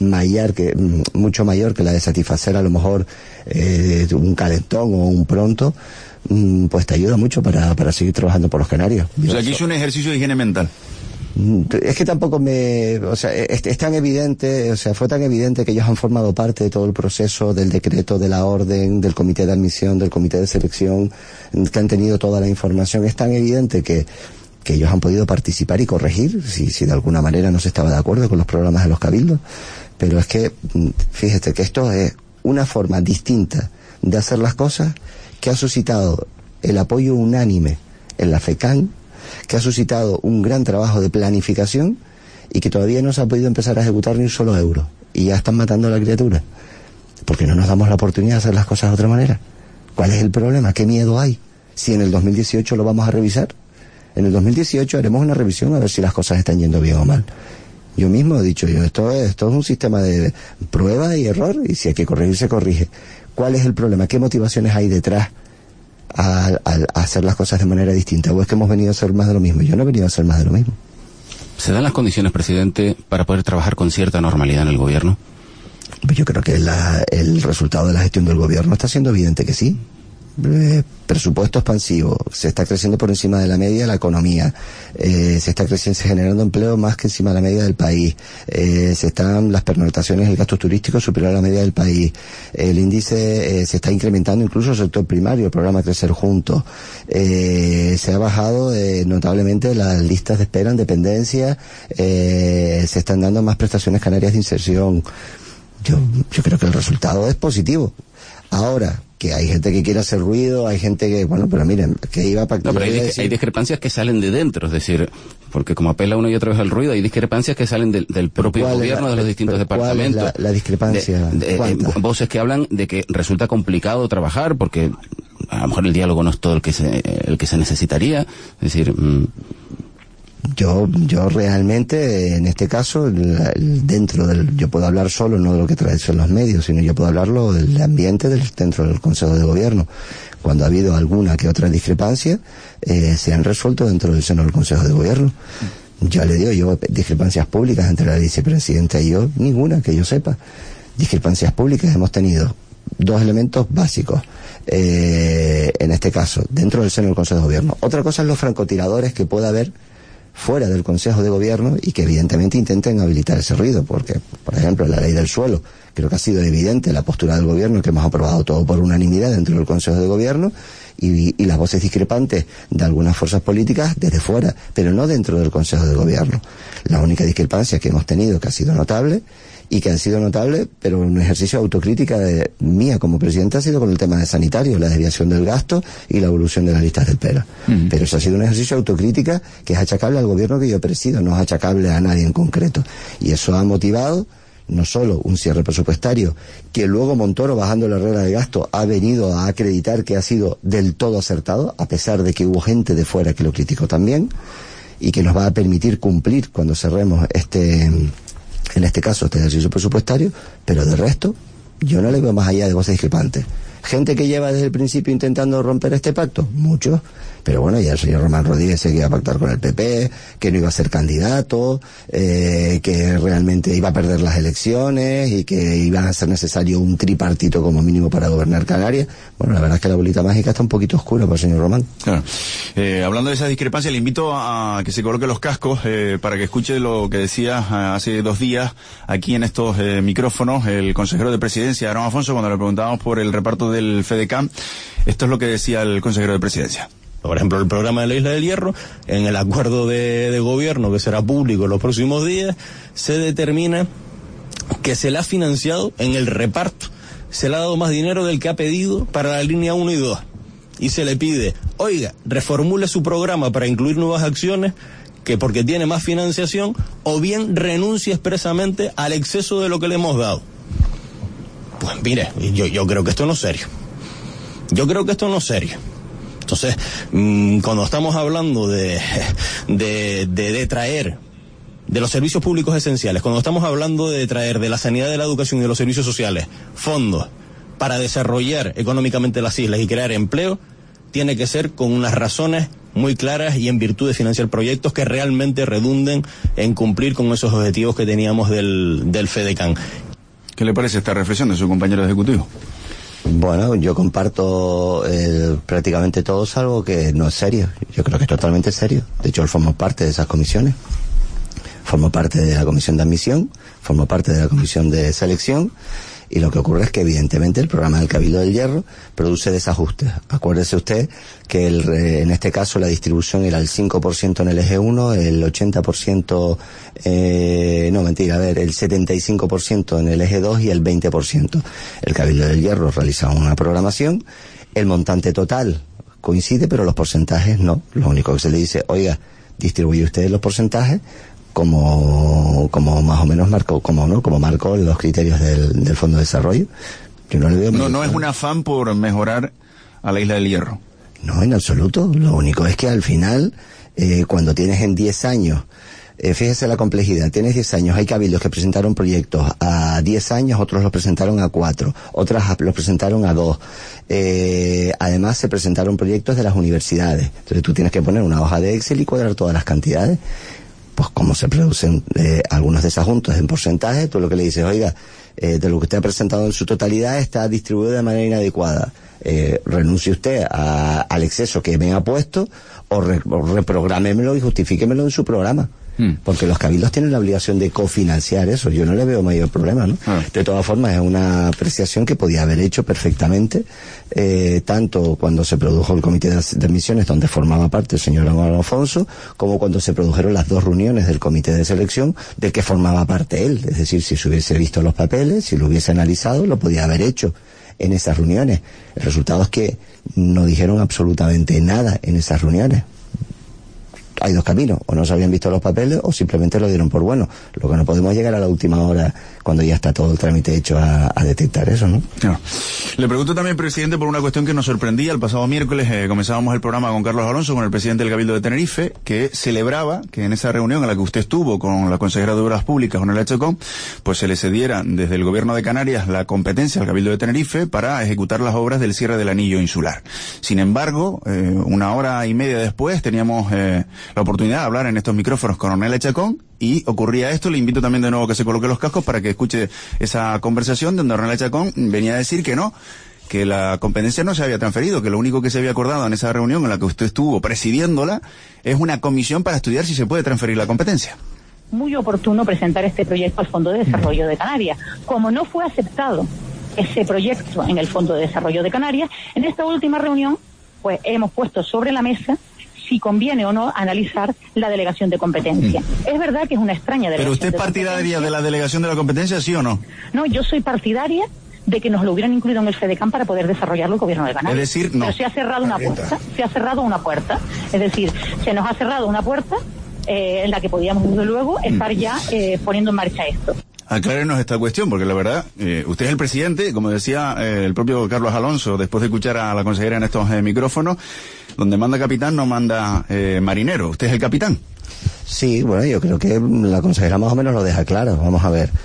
[SPEAKER 18] mucho mayor que la de satisfacer a lo mejor un calentón o un pronto, pues te ayuda mucho para seguir trabajando por los canarios.
[SPEAKER 2] O sea, aquí hizo un ejercicio de higiene mental.
[SPEAKER 18] Es que tampoco es tan evidente, o sea, fue tan evidente que ellos han formado parte de todo el proceso del decreto, de la orden, del comité de admisión, del comité de selección, que han tenido toda la información. Es tan evidente que ellos han podido participar y corregir si de alguna manera no se estaba de acuerdo con los programas de los cabildos. Pero es que, fíjate que esto es una forma distinta de hacer las cosas, que ha suscitado el apoyo unánime en la FECAN, que ha suscitado un gran trabajo de planificación, y que todavía no se ha podido empezar a ejecutar ni un solo euro. Y ya están matando a la criatura. Porque no nos damos la oportunidad de hacer las cosas de otra manera. ¿Cuál es el problema? ¿Qué miedo hay? Si en el 2018 lo vamos a revisar. En el 2018 haremos una revisión a ver si las cosas están yendo bien o mal. Yo mismo he dicho, esto es un sistema de prueba y error, y si hay que corregir, se corrige. ¿Cuál es el problema? ¿Qué motivaciones hay detrás a hacer las cosas de manera distinta? ¿O es que hemos venido a hacer más de lo mismo? Yo no he venido a hacer más de lo mismo.
[SPEAKER 1] ¿Se dan las condiciones, presidente, para poder trabajar con cierta normalidad en el gobierno?
[SPEAKER 18] Yo creo que el resultado de la gestión del gobierno está siendo evidente que sí. Presupuesto expansivo, se está creciendo por encima de la media la economía, se está generando empleo más que encima de la media del país, las pernoctaciones, el gasto turístico superior a la media del país, el índice se está incrementando, incluso el sector primario, el programa Crecer Juntos, se ha bajado notablemente las listas de espera en dependencia, se están dando más prestaciones canarias de inserción. Yo creo que el resultado es positivo. Ahora, que hay gente que quiere hacer ruido, hay gente que, bueno, pero miren, que iba para...
[SPEAKER 1] No, pero hay discrepancias que salen de dentro, es decir, porque como apela una y otra vez al ruido, hay discrepancias que salen del propio gobierno, de los distintos departamentos.
[SPEAKER 18] ¿Cuál es la discrepancia?
[SPEAKER 1] Voces que hablan de que resulta complicado trabajar, porque a lo mejor el diálogo no es todo el que se necesitaría, es decir...
[SPEAKER 18] Yo realmente, en este caso, yo puedo hablar solo, no de lo que traen los medios, sino yo puedo hablarlo del ambiente dentro del Consejo de Gobierno. Cuando ha habido alguna que otra discrepancia, se han resuelto dentro del seno del Consejo de Gobierno. Ya le digo, yo discrepancias públicas entre la vicepresidenta y yo, ninguna que yo sepa. Discrepancias públicas hemos tenido dos elementos básicos, en este caso, dentro del seno del Consejo de Gobierno. Otra cosa es los francotiradores que pueda haber fuera del Consejo de Gobierno y que evidentemente intenten habilitar ese ruido, porque, por ejemplo, la ley del suelo, creo que ha sido evidente la postura del Gobierno, que hemos aprobado todo por unanimidad dentro del Consejo de Gobierno, y las voces discrepantes de algunas fuerzas políticas desde fuera, pero no dentro del Consejo de Gobierno. La única discrepancia que hemos tenido, que ha sido notable, pero un ejercicio de autocrítica mía como presidenta ha sido con el tema de sanitario, la desviación del gasto y la evolución de las listas de espera. Pero eso ha sido un ejercicio de autocrítica que es achacable al gobierno que yo presido, no es achacable a nadie en concreto. Y eso ha motivado no solo un cierre presupuestario, que luego Montoro, bajando la regla de gasto, ha venido a acreditar que ha sido del todo acertado, a pesar de que hubo gente de fuera que lo criticó también, y que nos va a permitir cumplir cuando cerremos en este caso este ejercicio presupuestario, pero de resto yo no le veo más allá de voces discrepantes. Gente que lleva desde el principio intentando romper este pacto, muchos, pero bueno, ya el señor Román Rodríguez se iba a pactar con el PP, que no iba a ser candidato, que realmente iba a perder las elecciones y que iba a ser necesario un tripartito como mínimo para gobernar Canarias. Bueno, la verdad es que la bolita mágica está un poquito oscura para el señor Román.
[SPEAKER 2] Claro. Hablando de esa discrepancia, le invito a que se coloque los cascos para que escuche lo que decía hace 2 días aquí en estos micrófonos el consejero de Presidencia, Aarón Afonso, cuando le preguntábamos por el reparto del FEDECAM. Esto es lo que decía el consejero de Presidencia.
[SPEAKER 19] Por ejemplo, el programa de la Isla del Hierro, en el acuerdo de gobierno que será público en los próximos días, se determina que se le ha financiado en el reparto, se le ha dado más dinero del que ha pedido para la línea 1 y 2. Y se le pide, oiga, reformule su programa para incluir nuevas acciones, que porque tiene más financiación, o bien renuncie expresamente al exceso de lo que le hemos dado. Pues mire, yo creo que esto no es serio. Entonces, cuando estamos hablando de traer de los servicios públicos esenciales, cuando estamos hablando de traer de la sanidad, de la educación y de los servicios sociales fondos para desarrollar económicamente las islas y crear empleo, tiene que ser con unas razones muy claras y en virtud de financiar proyectos que realmente redunden en cumplir con esos objetivos que teníamos del FEDECAM.
[SPEAKER 2] ¿Qué le parece esta reflexión de su compañero ejecutivo?
[SPEAKER 18] Bueno, yo comparto prácticamente todo, salvo que no es serio. Yo creo que es totalmente serio. De hecho, él forma parte de esas comisiones. Formo parte de la comisión de admisión, formo parte de la comisión de selección, y lo que ocurre es que evidentemente el programa del Cabildo del Hierro produce desajustes. Acuérdese usted que en este caso la distribución era el 5% en el eje 1, el 80%, el 75% en el eje 2 y el 20%. El Cabildo del Hierro realizaba una programación, el montante total coincide, pero los porcentajes no. Lo único que se le dice, oiga, distribuye usted los porcentajes como más o menos marcó, como marcó los criterios del Fondo de Desarrollo. Yo no le veo.
[SPEAKER 2] No es un afán por mejorar a la Isla del Hierro.
[SPEAKER 18] No, en absoluto. Lo único es que al final, cuando tienes en 10 años, fíjese la complejidad, tienes 10 años, hay cabildos que presentaron proyectos a 10 años, otros los presentaron a 4, otras los presentaron a 2. Además se presentaron proyectos de las universidades. Entonces tú tienes que poner una hoja de Excel y cuadrar todas las cantidades. Pues como se producen algunos desajustes en porcentaje, tú lo que le dices, oiga, de lo que usted ha presentado en su totalidad está distribuido de manera inadecuada. Renuncie usted al exceso que me ha puesto o reprográmemelo y justifíquemelo en su programa. Porque los cabildos tienen la obligación de cofinanciar eso. Yo no le veo mayor problema, ¿no? De todas formas, es una apreciación que podía haber hecho perfectamente, tanto cuando se produjo el comité de admisiones, donde formaba parte el señor Alfonso, como cuando se produjeron las 2 reuniones del comité de selección, del que formaba parte él. Es decir, si se hubiese visto los papeles, si lo hubiese analizado, lo podía haber hecho en esas reuniones. El resultado es que no dijeron absolutamente nada en esas reuniones. Hay 2 caminos, o no se habían visto los papeles o simplemente lo dieron por bueno. Lo que no podemos llegar a la última hora, cuando ya está todo el trámite hecho, a detectar eso, ¿no?
[SPEAKER 2] No. Le pregunto también, presidente, por una cuestión que nos sorprendía. El pasado miércoles comenzábamos el programa con Carlos Alonso, con el presidente del Cabildo de Tenerife, que celebraba que en esa reunión en la que usted estuvo con la consejera de Obras Públicas, Ornella Chacón, pues se le cediera desde el gobierno de Canarias la competencia al Cabildo de Tenerife para ejecutar las obras del cierre del anillo insular. Sin embargo, 1 hora y media después teníamos la oportunidad de hablar en estos micrófonos con Ornella Chacón y ocurría esto. Le invito también de nuevo a que se coloque los cascos para que escuche esa conversación donde Ornella Chacón venía a decir que no, que la competencia no se había transferido, que lo único que se había acordado en esa reunión en la que usted estuvo presidiéndola es una comisión para estudiar si se puede transferir la competencia.
[SPEAKER 7] Muy oportuno presentar este proyecto al Fondo de Desarrollo de Canarias. Como no fue aceptado ese proyecto en el Fondo de Desarrollo de Canarias, en esta última reunión pues hemos puesto sobre la mesa si conviene o no analizar la delegación de competencia. Es verdad que es una extraña delegación.
[SPEAKER 2] ¿Pero usted es partidaria de la delegación de la competencia, sí o no?
[SPEAKER 7] No, yo soy partidaria de que nos lo hubieran incluido en el FEDECAM para poder desarrollarlo el gobierno de Canarias.
[SPEAKER 2] Es decir, no.
[SPEAKER 7] Pero se ha cerrado una puerta. Es decir, se nos ha cerrado una puerta en la que podíamos, desde luego, estar ya poniendo en marcha esto.
[SPEAKER 2] Aclárenos esta cuestión, porque la verdad, usted es el presidente, como decía el propio Carlos Alonso, después de escuchar a la consejera en estos micrófonos, donde manda capitán no manda marinero, usted es el capitán.
[SPEAKER 18] Sí, bueno, yo creo que la consejera más o menos lo deja claro. Vamos a ver,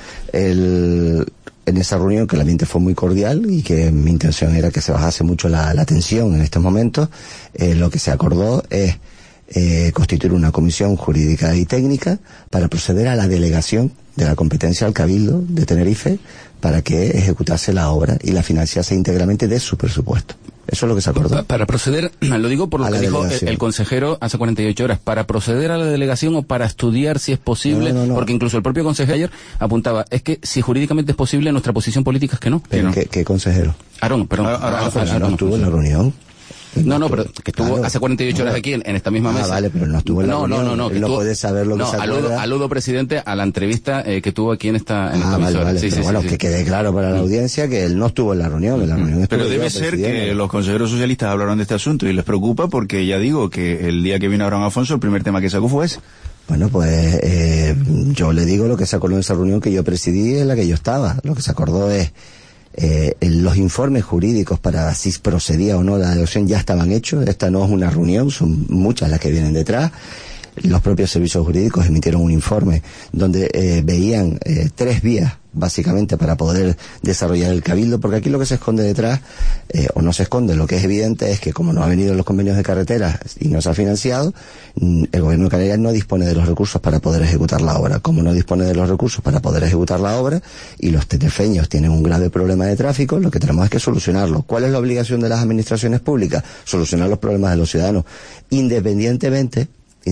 [SPEAKER 18] en esa reunión, que el ambiente fue muy cordial y que mi intención era que se bajase mucho la tensión en estos momentos, lo que se acordó es constituir una comisión jurídica y técnica para proceder a la delegación de la competencia al Cabildo de Tenerife para que ejecutase la obra y la financiase íntegramente de su presupuesto. Eso es lo que se acordó.
[SPEAKER 1] Para proceder, lo digo por lo que dijo el consejero hace 48 horas, para proceder a la delegación o para estudiar si es posible,
[SPEAKER 18] No.
[SPEAKER 1] porque incluso el propio consejero ayer apuntaba, es que si jurídicamente es posible, nuestra posición política es que no.
[SPEAKER 18] ¿Pero qué consejero?
[SPEAKER 1] Aarón, perdón.
[SPEAKER 18] No estuvo en la reunión.
[SPEAKER 1] No, pero que estuvo hace 48 horas aquí en esta misma mesa.
[SPEAKER 18] Vale, pero no estuvo en la reunión.
[SPEAKER 1] No,
[SPEAKER 18] él no puede saber lo que se acuerda.
[SPEAKER 1] Aludo, presidente, a la entrevista que tuvo aquí en esta emisora.
[SPEAKER 18] Vale, pero bueno, que quede claro para la audiencia que él no estuvo en la reunión.
[SPEAKER 2] Pero debe ser que los consejeros socialistas hablaron de este asunto y les preocupa porque ya digo que el día que vino Aarón Afonso, el primer tema que sacó fue ese.
[SPEAKER 18] Bueno, pues yo le digo lo que se acordó en esa reunión que yo presidí, en la que yo estaba. Lo que se acordó es los informes jurídicos para si procedía o no la delegación ya estaban hechos. Esta no es una reunión, son muchas las que vienen detrás. Los propios servicios jurídicos emitieron un informe donde veían 3 vías básicamente para poder desarrollar el cabildo, porque aquí lo que se esconde detrás, o no se esconde, lo que es evidente es que como no ha venido los convenios de carreteras y no se ha financiado, el gobierno de Canarias no dispone de los recursos para poder ejecutar la obra. Como no dispone de los recursos para poder ejecutar la obra y los tenerifeños tienen un grave problema de tráfico, lo que tenemos es que solucionarlo. ¿Cuál es la obligación de las administraciones públicas? Solucionar los problemas de los ciudadanos, independientemente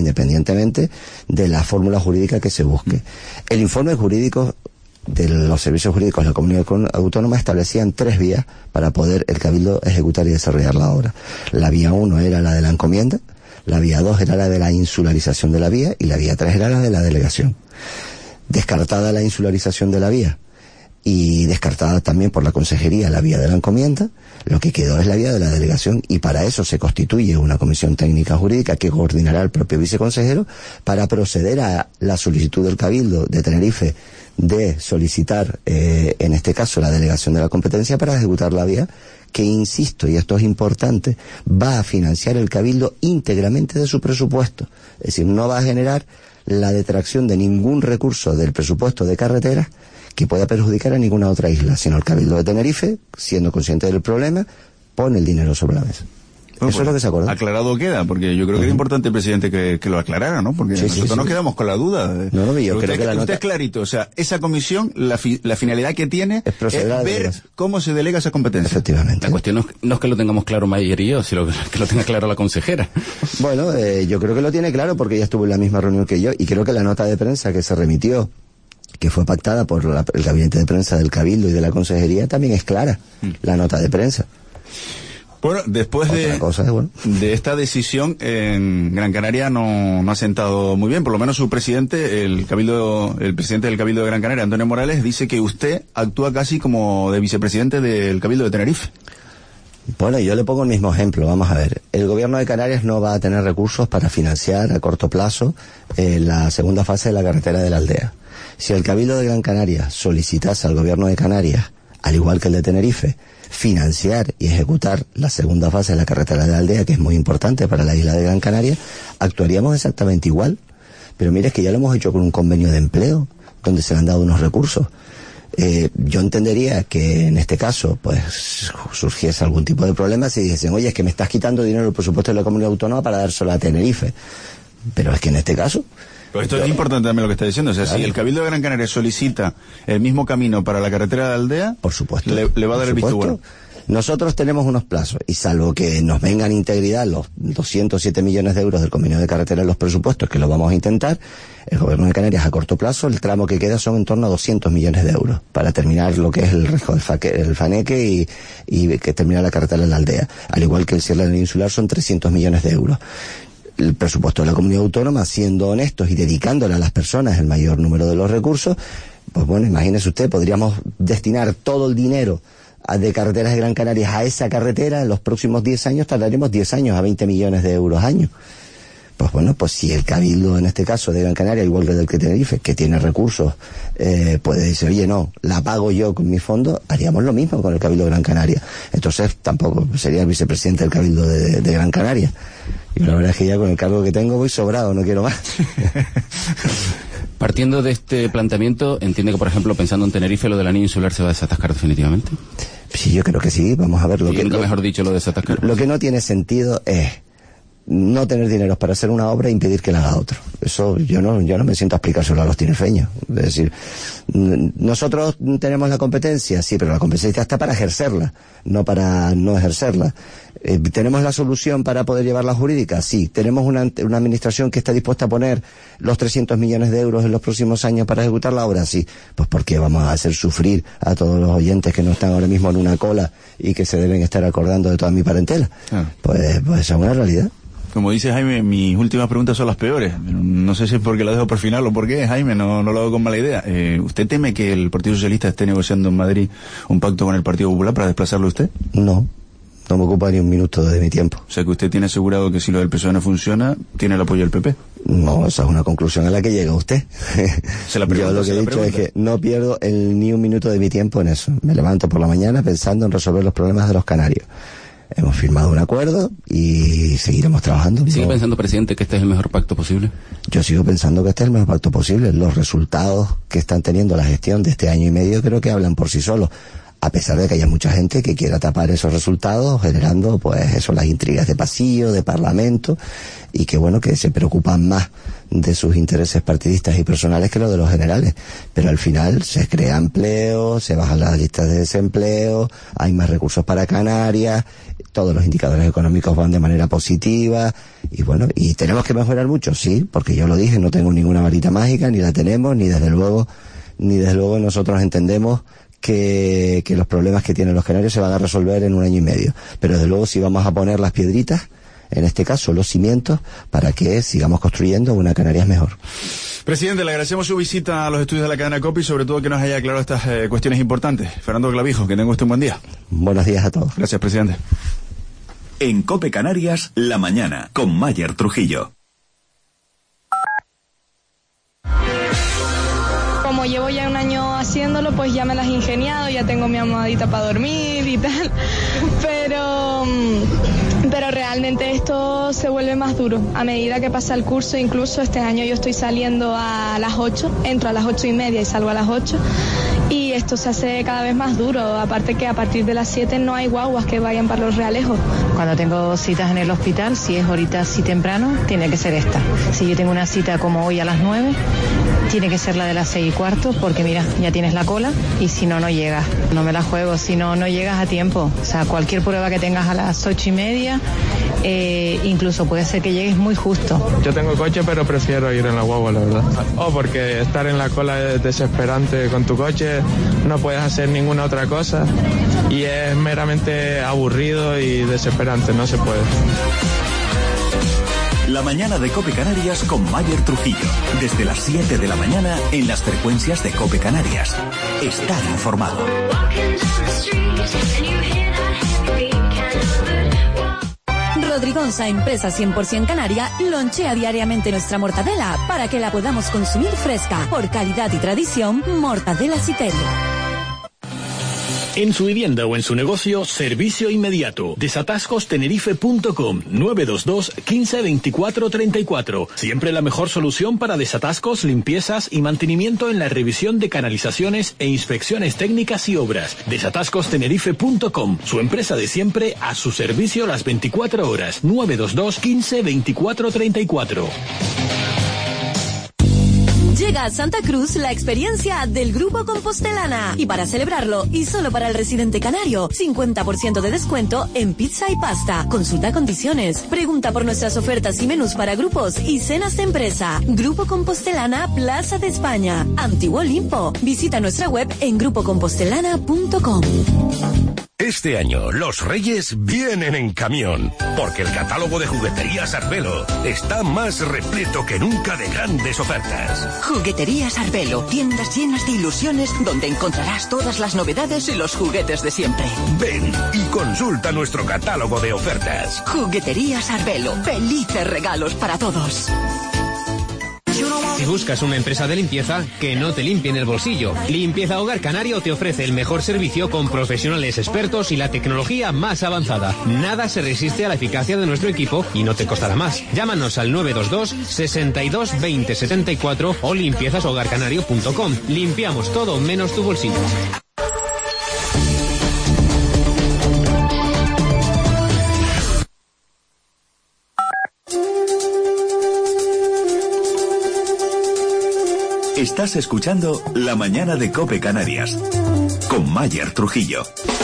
[SPEAKER 18] de la fórmula jurídica que se busque. El informe jurídico de los servicios jurídicos de la comunidad autónoma establecían 3 vías para poder el Cabildo ejecutar y desarrollar la obra. La vía 1 era la de la encomienda, la vía 2 era la de la insularización de la vía y la vía 3 era la de la delegación. Descartada la insularización de la vía y descartada también por la consejería la vía de la encomienda, lo que quedó es la vía de la delegación y para eso se constituye una comisión técnica jurídica que coordinará el propio viceconsejero para proceder a la solicitud del Cabildo de Tenerife de solicitar, en este caso, la delegación de la competencia para ejecutar la vía que, insisto, y esto es importante, va a financiar el Cabildo íntegramente de su presupuesto. Es decir, no va a generar la detracción de ningún recurso del presupuesto de carreteras que pueda perjudicar a ninguna otra isla, sino el Cabildo de Tenerife, siendo consciente del problema, pone el dinero sobre la mesa.
[SPEAKER 2] Bueno,
[SPEAKER 18] eso es lo que se acordó.
[SPEAKER 2] Aclarado queda, porque yo creo que era importante, presidente, que lo aclarara, ¿no? Porque nosotros nos quedamos con la duda.
[SPEAKER 18] Yo creo que la nota...
[SPEAKER 2] Usted es clarito, o sea, esa comisión, la finalidad que tiene es ver cómo se delega esa competencia.
[SPEAKER 18] Efectivamente.
[SPEAKER 1] La cuestión no es que lo tengamos claro Mayer y yo, sino que lo tenga claro la consejera.
[SPEAKER 18] Bueno, yo creo que lo tiene claro porque ella estuvo en la misma reunión que yo y creo que la nota de prensa que se remitió, que fue pactada por el gabinete de prensa del Cabildo y de la consejería, también es clara, la nota de prensa.
[SPEAKER 2] Bueno, después de esta decisión en Gran Canaria no ha sentado muy bien, por lo menos su presidente, el presidente del Cabildo de Gran Canaria, Antonio Morales, dice que usted actúa casi como de vicepresidente del Cabildo de Tenerife.
[SPEAKER 18] Bueno, yo le pongo el mismo ejemplo, vamos a ver. El gobierno de Canarias no va a tener recursos para financiar a corto plazo la segunda fase de la carretera de la aldea. Si el Cabildo de Gran Canaria solicitase al gobierno de Canarias, al igual que el de Tenerife, financiar y ejecutar la segunda fase de la carretera de la aldea, que es muy importante para la isla de Gran Canaria, actuaríamos exactamente igual. Pero mire, es que ya lo hemos hecho con un convenio de empleo, donde se le han dado unos recursos. Yo entendería que en este caso, pues, surgiese algún tipo de problema si dijesen, oye, es que me estás quitando dinero del presupuesto de la comunidad autónoma para dárselo a Tenerife. Pero es que en este caso...
[SPEAKER 2] Pero esto es importante también lo que está diciendo. O sea, si el Cabildo de Gran Canaria solicita el mismo camino para la carretera de la aldea,
[SPEAKER 18] por supuesto,
[SPEAKER 2] le va a dar el visto bueno.
[SPEAKER 18] Nosotros tenemos unos plazos, y salvo que nos vengan integridad los 207 millones de euros del convenio de carretera en los presupuestos, que lo vamos a intentar, el Gobierno de Canarias a corto plazo, el tramo que queda son en torno a 200 millones de euros para terminar lo que es el resto del Faneque y que termina la carretera en la aldea. Al igual que el cierre del insular son 300 millones de euros. El presupuesto de la comunidad autónoma, siendo honestos y dedicándole a las personas el mayor número de los recursos, pues bueno, imagínese usted, podríamos destinar todo el dinero de Carreteras de Gran Canaria a esa carretera. En los próximos 10 años tardaremos 10 años a 20 millones de euros año. Pues bueno, pues si el Cabildo, en este caso de Gran Canaria, igual que del que Tenerife, que tiene recursos, puede decir, oye, no, la pago yo con mi fondo, haríamos lo mismo con el Cabildo de Gran Canaria. Entonces tampoco sería el vicepresidente del Cabildo de Gran Canaria. Y la verdad es que ya con el cargo que tengo voy sobrado, no quiero más.
[SPEAKER 1] Partiendo de este planteamiento, ¿entiende que, por ejemplo, pensando en Tenerife, lo del anillo insular se va a desatascar definitivamente?
[SPEAKER 18] Sí, yo creo que sí, vamos a ver.
[SPEAKER 1] Mejor dicho, lo de desatascar.
[SPEAKER 18] Lo que no tiene sentido es no tener dinero para hacer una obra e impedir que la haga otro. Eso yo no me siento a explicárselo a los tinerfeños. Es decir, nosotros tenemos la competencia, sí, pero la competencia está para ejercerla, no para no ejercerla. ¿Tenemos la solución para poder llevarla jurídica? Sí. ¿Tenemos una administración que está dispuesta a poner los 300 millones de euros en los próximos años para ejecutar la obra? Sí. Pues porque vamos a hacer sufrir a todos los oyentes que no están ahora mismo en una cola y que se deben estar acordando de toda mi parentela. Pues esa es una realidad.
[SPEAKER 2] Como dice Jaime, mis últimas preguntas son las peores. No sé si es porque las dejo por final o por qué, Jaime, no lo hago con mala idea. ¿Usted teme que el Partido Socialista esté negociando en Madrid un pacto con el Partido Popular para desplazarlo a usted?
[SPEAKER 18] No me ocupa ni un minuto de mi tiempo.
[SPEAKER 2] O sea que usted tiene asegurado que si lo del PSOE no funciona, tiene el apoyo del PP.
[SPEAKER 18] No, esa es una conclusión a la que llega usted. Yo lo que he dicho es que no pierdo ni un minuto de mi tiempo en eso. Me levanto por la mañana pensando en resolver los problemas de los canarios. Hemos firmado un acuerdo y seguiremos trabajando.
[SPEAKER 1] ¿Sigue pensando, presidente, que este es el mejor pacto posible?
[SPEAKER 18] Yo sigo pensando que este es el mejor pacto posible. Los resultados que están teniendo la gestión de este año y medio creo que hablan por sí solos. A pesar de que haya mucha gente que quiera tapar esos resultados, generando, pues eso, las intrigas de pasillo, de parlamento, y que bueno, que se preocupan más de sus intereses partidistas y personales que los de los generales. Pero al final se crea empleo, se bajan las listas de desempleo, hay más recursos para Canarias, todos los indicadores económicos van de manera positiva, y bueno, y tenemos que mejorar mucho, sí, porque yo lo dije, no tengo ninguna varita mágica, ni la tenemos, ni desde luego nosotros entendemos que los problemas que tienen los canarios se van a resolver en un año y medio. Pero desde luego sí vamos a poner las piedritas, en este caso los cimientos, para que sigamos construyendo una Canarias mejor.
[SPEAKER 2] Presidente, le agradecemos su visita a los estudios de la cadena COPE y sobre todo que nos haya aclarado estas cuestiones importantes. Fernando Clavijo, que tenga usted un buen día.
[SPEAKER 18] Buenos días a todos.
[SPEAKER 2] Gracias, presidente.
[SPEAKER 8] En COPE Canarias, la mañana, con Mayer Trujillo.
[SPEAKER 13] Como llevo ya un año haciéndolo, pues ya me las he ingeniado, ya tengo mi almohadita para dormir y tal, pero realmente esto se vuelve más duro a medida que pasa el curso. Incluso este año yo estoy saliendo a las 8, entro a las 8:30 y salgo a las 8, y esto se hace cada vez más duro, aparte que a partir de las 7 no hay guaguas que vayan para Los Realejos.
[SPEAKER 14] Cuando tengo citas en el hospital, si es ahorita así temprano, tiene que ser esta. Si yo tengo una cita como hoy a las 9, tiene que ser la de las 6:15, porque mira, ya tienes la cola y si no, no llegas. No me la juego, si no, no llegas a tiempo. O sea, cualquier prueba que tengas a las 8:30, incluso puede ser que llegues muy justo.
[SPEAKER 15] Yo tengo coche, pero prefiero ir en la guagua, la verdad. Porque estar en la cola es desesperante. Con tu coche no puedes hacer ninguna otra cosa y es meramente aburrido y desesperante, no se puede.
[SPEAKER 8] La mañana de COPE Canarias con Mayer Trujillo. Desde las 7 de la mañana en las frecuencias de COPE Canarias. Estar informado.
[SPEAKER 3] Rodrigonza, empresa 100% canaria, lonchea diariamente nuestra mortadela para que la podamos consumir fresca. Por calidad y tradición, Mortadela Citerio.
[SPEAKER 4] En su vivienda o en su negocio, servicio inmediato. Desatascostenerife.com 922 15 24 34. Siempre la mejor solución para desatascos, limpiezas y mantenimiento en la revisión de canalizaciones e inspecciones técnicas y obras. Desatascostenerife.com, su empresa de siempre a su servicio las 24 horas. 922 15 24 34.
[SPEAKER 3] Llega a Santa Cruz la experiencia del Grupo Compostelana. Y para celebrarlo, y solo para el residente canario, 50% de descuento en pizza y pasta. Consulta condiciones. Pregunta por nuestras ofertas y menús para grupos y cenas de empresa. Grupo Compostelana, Plaza de España. Antiguo Olimpo. Visita nuestra web en grupocompostelana.com.
[SPEAKER 20] Este año los Reyes vienen en camión, porque el catálogo de Jugueterías Arbelo está más repleto que nunca de grandes ofertas.
[SPEAKER 21] Jugueterías Arbelo, tiendas llenas de ilusiones donde encontrarás todas las novedades y los juguetes de siempre.
[SPEAKER 20] Ven y consulta nuestro catálogo de ofertas.
[SPEAKER 21] Jugueterías Arbelo, felices regalos para todos.
[SPEAKER 12] Si buscas una empresa de limpieza, que no te limpie en el bolsillo. Limpieza Hogar Canario te ofrece el mejor servicio con profesionales expertos y la tecnología más avanzada. Nada se resiste a la eficacia de nuestro equipo y no te costará más. Llámanos al 922 62 20 74 o limpiezashogarcanario.com. Limpiamos todo menos tu bolsillo.
[SPEAKER 8] Estás escuchando La Mañana de COPE Canarias con Mayer Trujillo.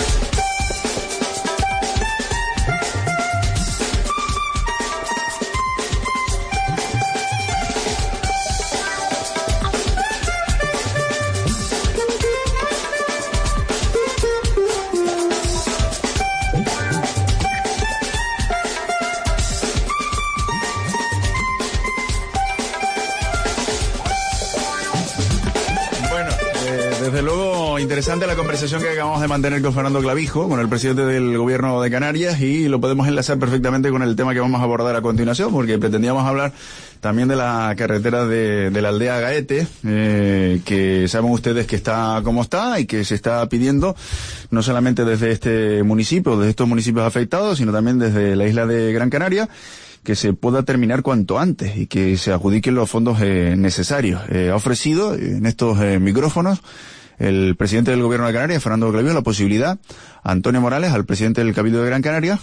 [SPEAKER 2] Desde luego, interesante la conversación que acabamos de mantener con Fernando Clavijo, con el presidente del Gobierno de Canarias, y lo podemos enlazar perfectamente con el tema que vamos a abordar a continuación, porque pretendíamos hablar también de la carretera de la aldea Gaete, que saben ustedes que está como está y que se está pidiendo no solamente desde este municipio, desde estos municipios afectados, sino también desde la isla de Gran Canaria, que se pueda terminar cuanto antes y que se adjudiquen los fondos necesarios. Ha ofrecido en estos micrófonos el presidente del Gobierno de Canarias, Fernando Clavijo, la posibilidad a Antonio Morales, al presidente del Cabildo de Gran Canaria,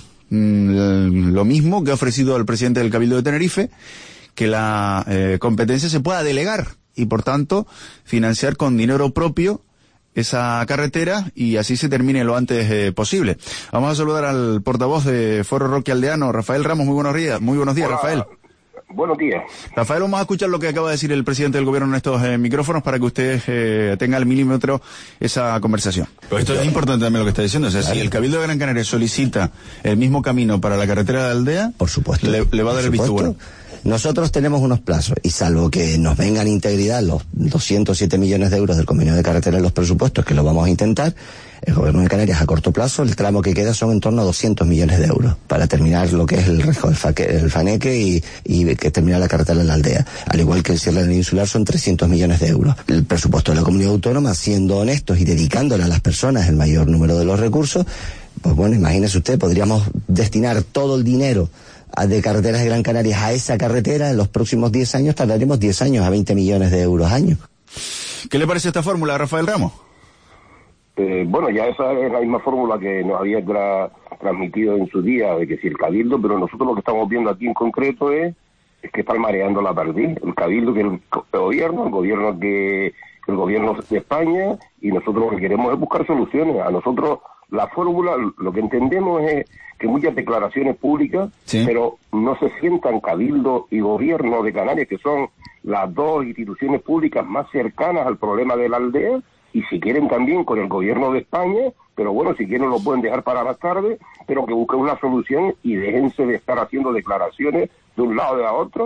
[SPEAKER 2] lo mismo que ha ofrecido al presidente del Cabildo de Tenerife, que la competencia se pueda delegar y, por tanto, financiar con dinero propio esa carretera y así se termine lo antes posible. Vamos a saludar al portavoz de Foro Roque Aldeano, Rafael Ramos. Muy buenos días. Muy buenos días, hola, Rafael.
[SPEAKER 22] Buenos días.
[SPEAKER 2] Rafael, vamos a escuchar lo que acaba de decir el presidente del Gobierno en estos micrófonos para que usted tenga al milímetro esa conversación. Pero esto es importante también lo que está diciendo. O sea, si el Cabildo de Gran Canaria solicita el mismo camino para la carretera de Aldea,
[SPEAKER 18] por supuesto,
[SPEAKER 2] le va a dar el visto bueno.
[SPEAKER 18] Nosotros tenemos unos plazos y salvo que nos vengan integridad los 207 millones de euros del convenio de carretera en los presupuestos, que lo vamos a intentar, el Gobierno de Canarias a corto plazo, el tramo que queda son en torno a 200 millones de euros para terminar lo que es el resto del Faneque y que termina la carretera de la aldea. Al igual que el cierre del insular son 300 millones de euros. El presupuesto de la comunidad autónoma, siendo honestos y dedicándole a las personas el mayor número de los recursos, pues bueno, imagínese usted, podríamos destinar todo el dinero de carreteras de Gran Canaria a esa carretera. En los próximos 10 años tardaremos 10 años a 20 millones de euros año.
[SPEAKER 2] ¿Qué le parece esta fórmula, Rafael Ramos?
[SPEAKER 22] Bueno, ya esa es la misma fórmula que nos había transmitido en su día, de que si el Cabildo, pero nosotros lo que estamos viendo aquí en concreto es que están mareando la perdiz. El Cabildo que el gobierno que el gobierno de España, y nosotros lo que queremos es buscar soluciones. A nosotros la fórmula, lo que entendemos es que muchas declaraciones públicas, sí, pero no se sientan Cabildo y Gobierno de Canarias, que son las dos instituciones públicas más cercanas al problema de la aldea, y si quieren también con el Gobierno de España, pero bueno, si quieren lo pueden dejar para más tarde, pero que busquen una solución y déjense de estar haciendo declaraciones de un lado y de otro.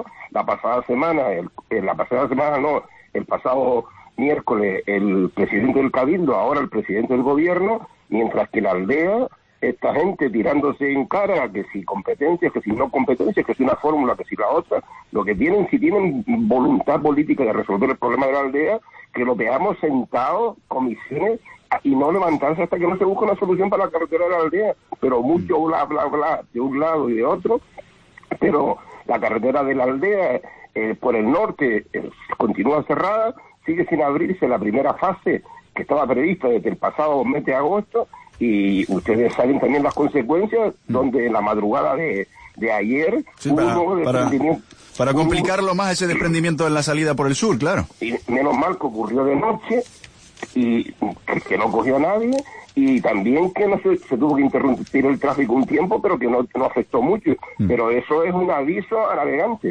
[SPEAKER 22] El pasado miércoles el presidente del Cabildo, ahora el presidente del Gobierno, mientras que la aldea, esta gente tirándose en cara que si competencias, que si no competencias, que si una fórmula, que si la otra, lo que tienen, si tienen voluntad política de resolver el problema de la aldea, que lo veamos sentados, comisiones, y no levantarse hasta que no se busque una solución para la carretera de la aldea, pero mucho bla, bla, bla, de un lado y de otro, pero la carretera de la aldea, por el norte, continúa cerrada, sigue sin abrirse la primera fase que estaba prevista desde el pasado mes de agosto, y ustedes saben también las consecuencias, donde en la madrugada de ayer hubo un nuevo desprendimiento.
[SPEAKER 2] Para complicarlo más ese desprendimiento en la salida por el sur, claro.
[SPEAKER 22] Y menos mal que ocurrió de noche y que no cogió a nadie, y también que no se tuvo que interrumpir el tráfico un tiempo, pero que no afectó mucho. Pero eso es un aviso a navegantes.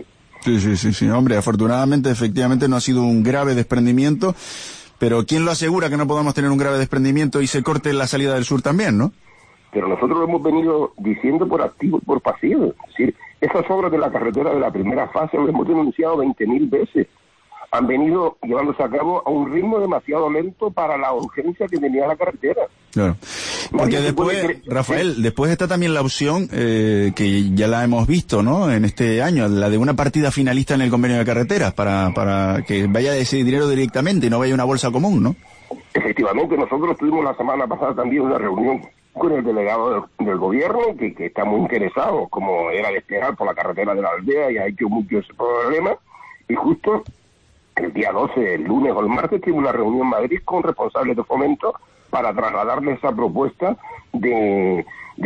[SPEAKER 2] Sí, hombre, afortunadamente, efectivamente, no ha sido un grave desprendimiento, pero ¿quién lo asegura que no podamos tener un grave desprendimiento y se corte la salida del sur también, no?
[SPEAKER 22] Pero nosotros lo hemos venido diciendo por activo y por pasivo. Es decir, esas obras de la carretera de la primera fase lo hemos denunciado 20.000 veces. Han venido llevándose a cabo a un ritmo demasiado lento para la urgencia que tenía la carretera.
[SPEAKER 2] Claro. Porque después, Rafael, después está también la opción, que ya la hemos visto, ¿no?, en este año, la de una partida finalista en el convenio de carreteras, para que vaya ese dinero directamente y no vaya una bolsa común, ¿no?
[SPEAKER 22] Efectivamente, nosotros tuvimos la semana pasada también una reunión con el delegado del gobierno, que está muy interesado, como era de esperar, por la carretera de la aldea, y ha hecho mucho ese problema, y justo el día 12, el lunes o el martes, tuve una reunión en Madrid con responsables de Fomento para trasladarle esa propuesta de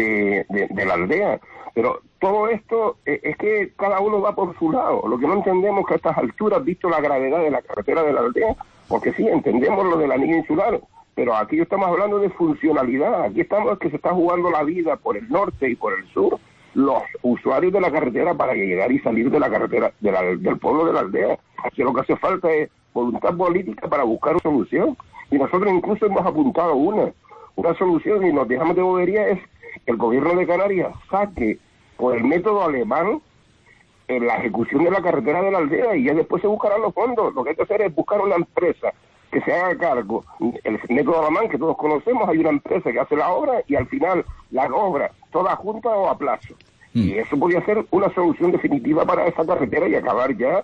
[SPEAKER 22] la aldea. Pero todo esto es que cada uno va por su lado. Lo que no entendemos es que a estas alturas, visto la gravedad de la carretera de la aldea, porque sí, entendemos lo del anillo insular, pero aquí estamos hablando de funcionalidad. Aquí estamos que se está jugando la vida por el norte y por el sur, los usuarios de la carretera, para llegar y salir de la carretera del pueblo de la aldea. Así lo que hace falta es voluntad política para buscar una solución. Y nosotros incluso hemos apuntado una solución, y nos dejamos de bobería, es que el gobierno de Canarias saque por el método alemán en la ejecución de la carretera de la aldea, y ya después se buscarán los fondos. Lo que hay que hacer es buscar una empresa que se haga cargo. El método alemán que todos conocemos, hay una empresa que hace la obra y al final la obra toda junta o a plazo. Y eso podría ser una solución definitiva para esa carretera y acabar ya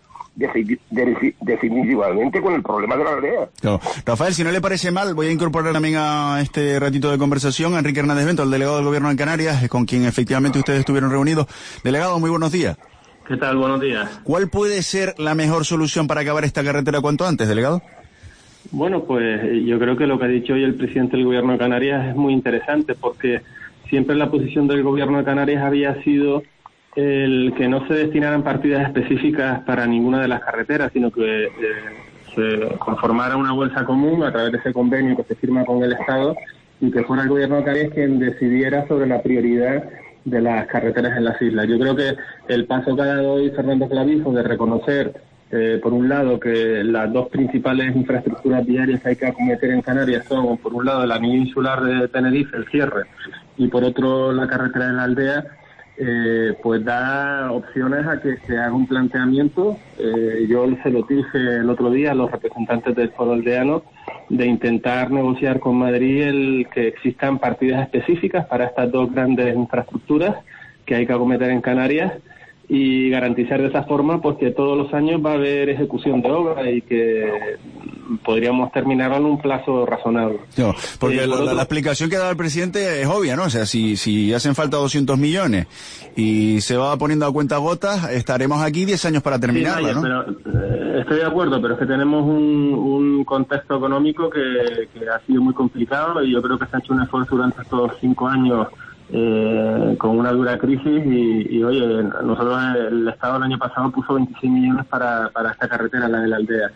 [SPEAKER 22] definitivamente con el problema de la aldea.
[SPEAKER 2] Claro. Rafael, si no le parece mal, voy a incorporar también a este ratito de conversación a Enrique Hernández Bento, el delegado del Gobierno en Canarias, con quien efectivamente ustedes estuvieron reunidos. Delegado, muy buenos días.
[SPEAKER 5] ¿Qué tal? Buenos días.
[SPEAKER 2] ¿Cuál puede ser la mejor solución para acabar esta carretera cuanto antes, delegado?
[SPEAKER 5] Bueno, pues yo creo que lo que ha dicho hoy el presidente del Gobierno de Canarias es muy interesante, porque siempre la posición del Gobierno de Canarias había sido el que no se destinaran partidas específicas para ninguna de las carreteras, sino que se conformara una bolsa común a través de ese convenio que se firma con el Estado, y que fuera el Gobierno de Canarias quien decidiera sobre la prioridad de las carreteras en las islas. Yo creo que el paso que ha dado hoy Fernando Clavijo de reconocer, por un lado, que las dos principales infraestructuras viarias que hay que acometer en Canarias son, por un lado, el anillo insular de Tenerife, el cierre, y por otro, la carretera de la aldea, pues da opciones a que se haga un planteamiento. Yo se lo dije el otro día a los representantes del Foro Aldeano, de intentar negociar con Madrid el que existan partidas específicas para estas dos grandes infraestructuras que hay que acometer en Canarias, y garantizar de esa forma pues que todos los años va a haber ejecución de obra y que podríamos terminarlo en un plazo razonable.
[SPEAKER 2] No, porque la explicación que da el presidente es obvia, ¿no? O sea, si hacen falta 200 millones y se va poniendo a cuenta gotas, estaremos aquí 10 años para terminarla,
[SPEAKER 5] sí,
[SPEAKER 2] ¿no?
[SPEAKER 5] Pero, estoy de acuerdo, pero es que tenemos un contexto económico que ha sido muy complicado, y yo creo que se ha hecho un esfuerzo durante estos 5 años con una dura crisis, y oye, nosotros, el Estado el año pasado puso 26 millones para esta carretera, la de la aldea.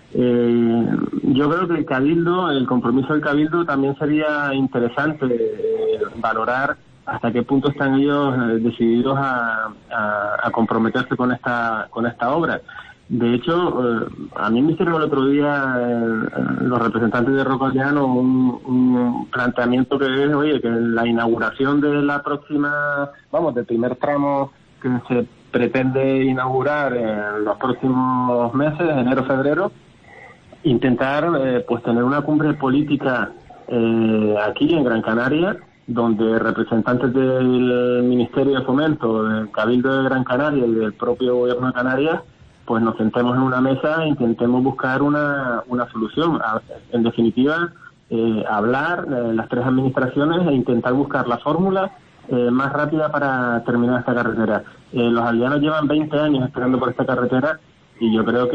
[SPEAKER 5] Yo creo que el compromiso del Cabildo también sería interesante valorar hasta qué punto están ellos decididos a comprometerse con esta obra. De hecho, a mí me hicieron el otro día los representantes de Rocallano un planteamiento que es, oye, que la inauguración de la próxima, del primer tramo que se pretende inaugurar en los próximos meses, enero-febrero, intentar pues tener una cumbre política aquí en Gran Canaria, donde representantes del Ministerio de Fomento, del Cabildo de Gran Canaria y del propio Gobierno de Canarias, pues nos sentemos en una mesa e intentemos buscar una solución. En definitiva, hablar las tres administraciones e intentar buscar la fórmula más rápida para terminar esta carretera. Los aldeanos llevan 20 años esperando por esta carretera, y yo creo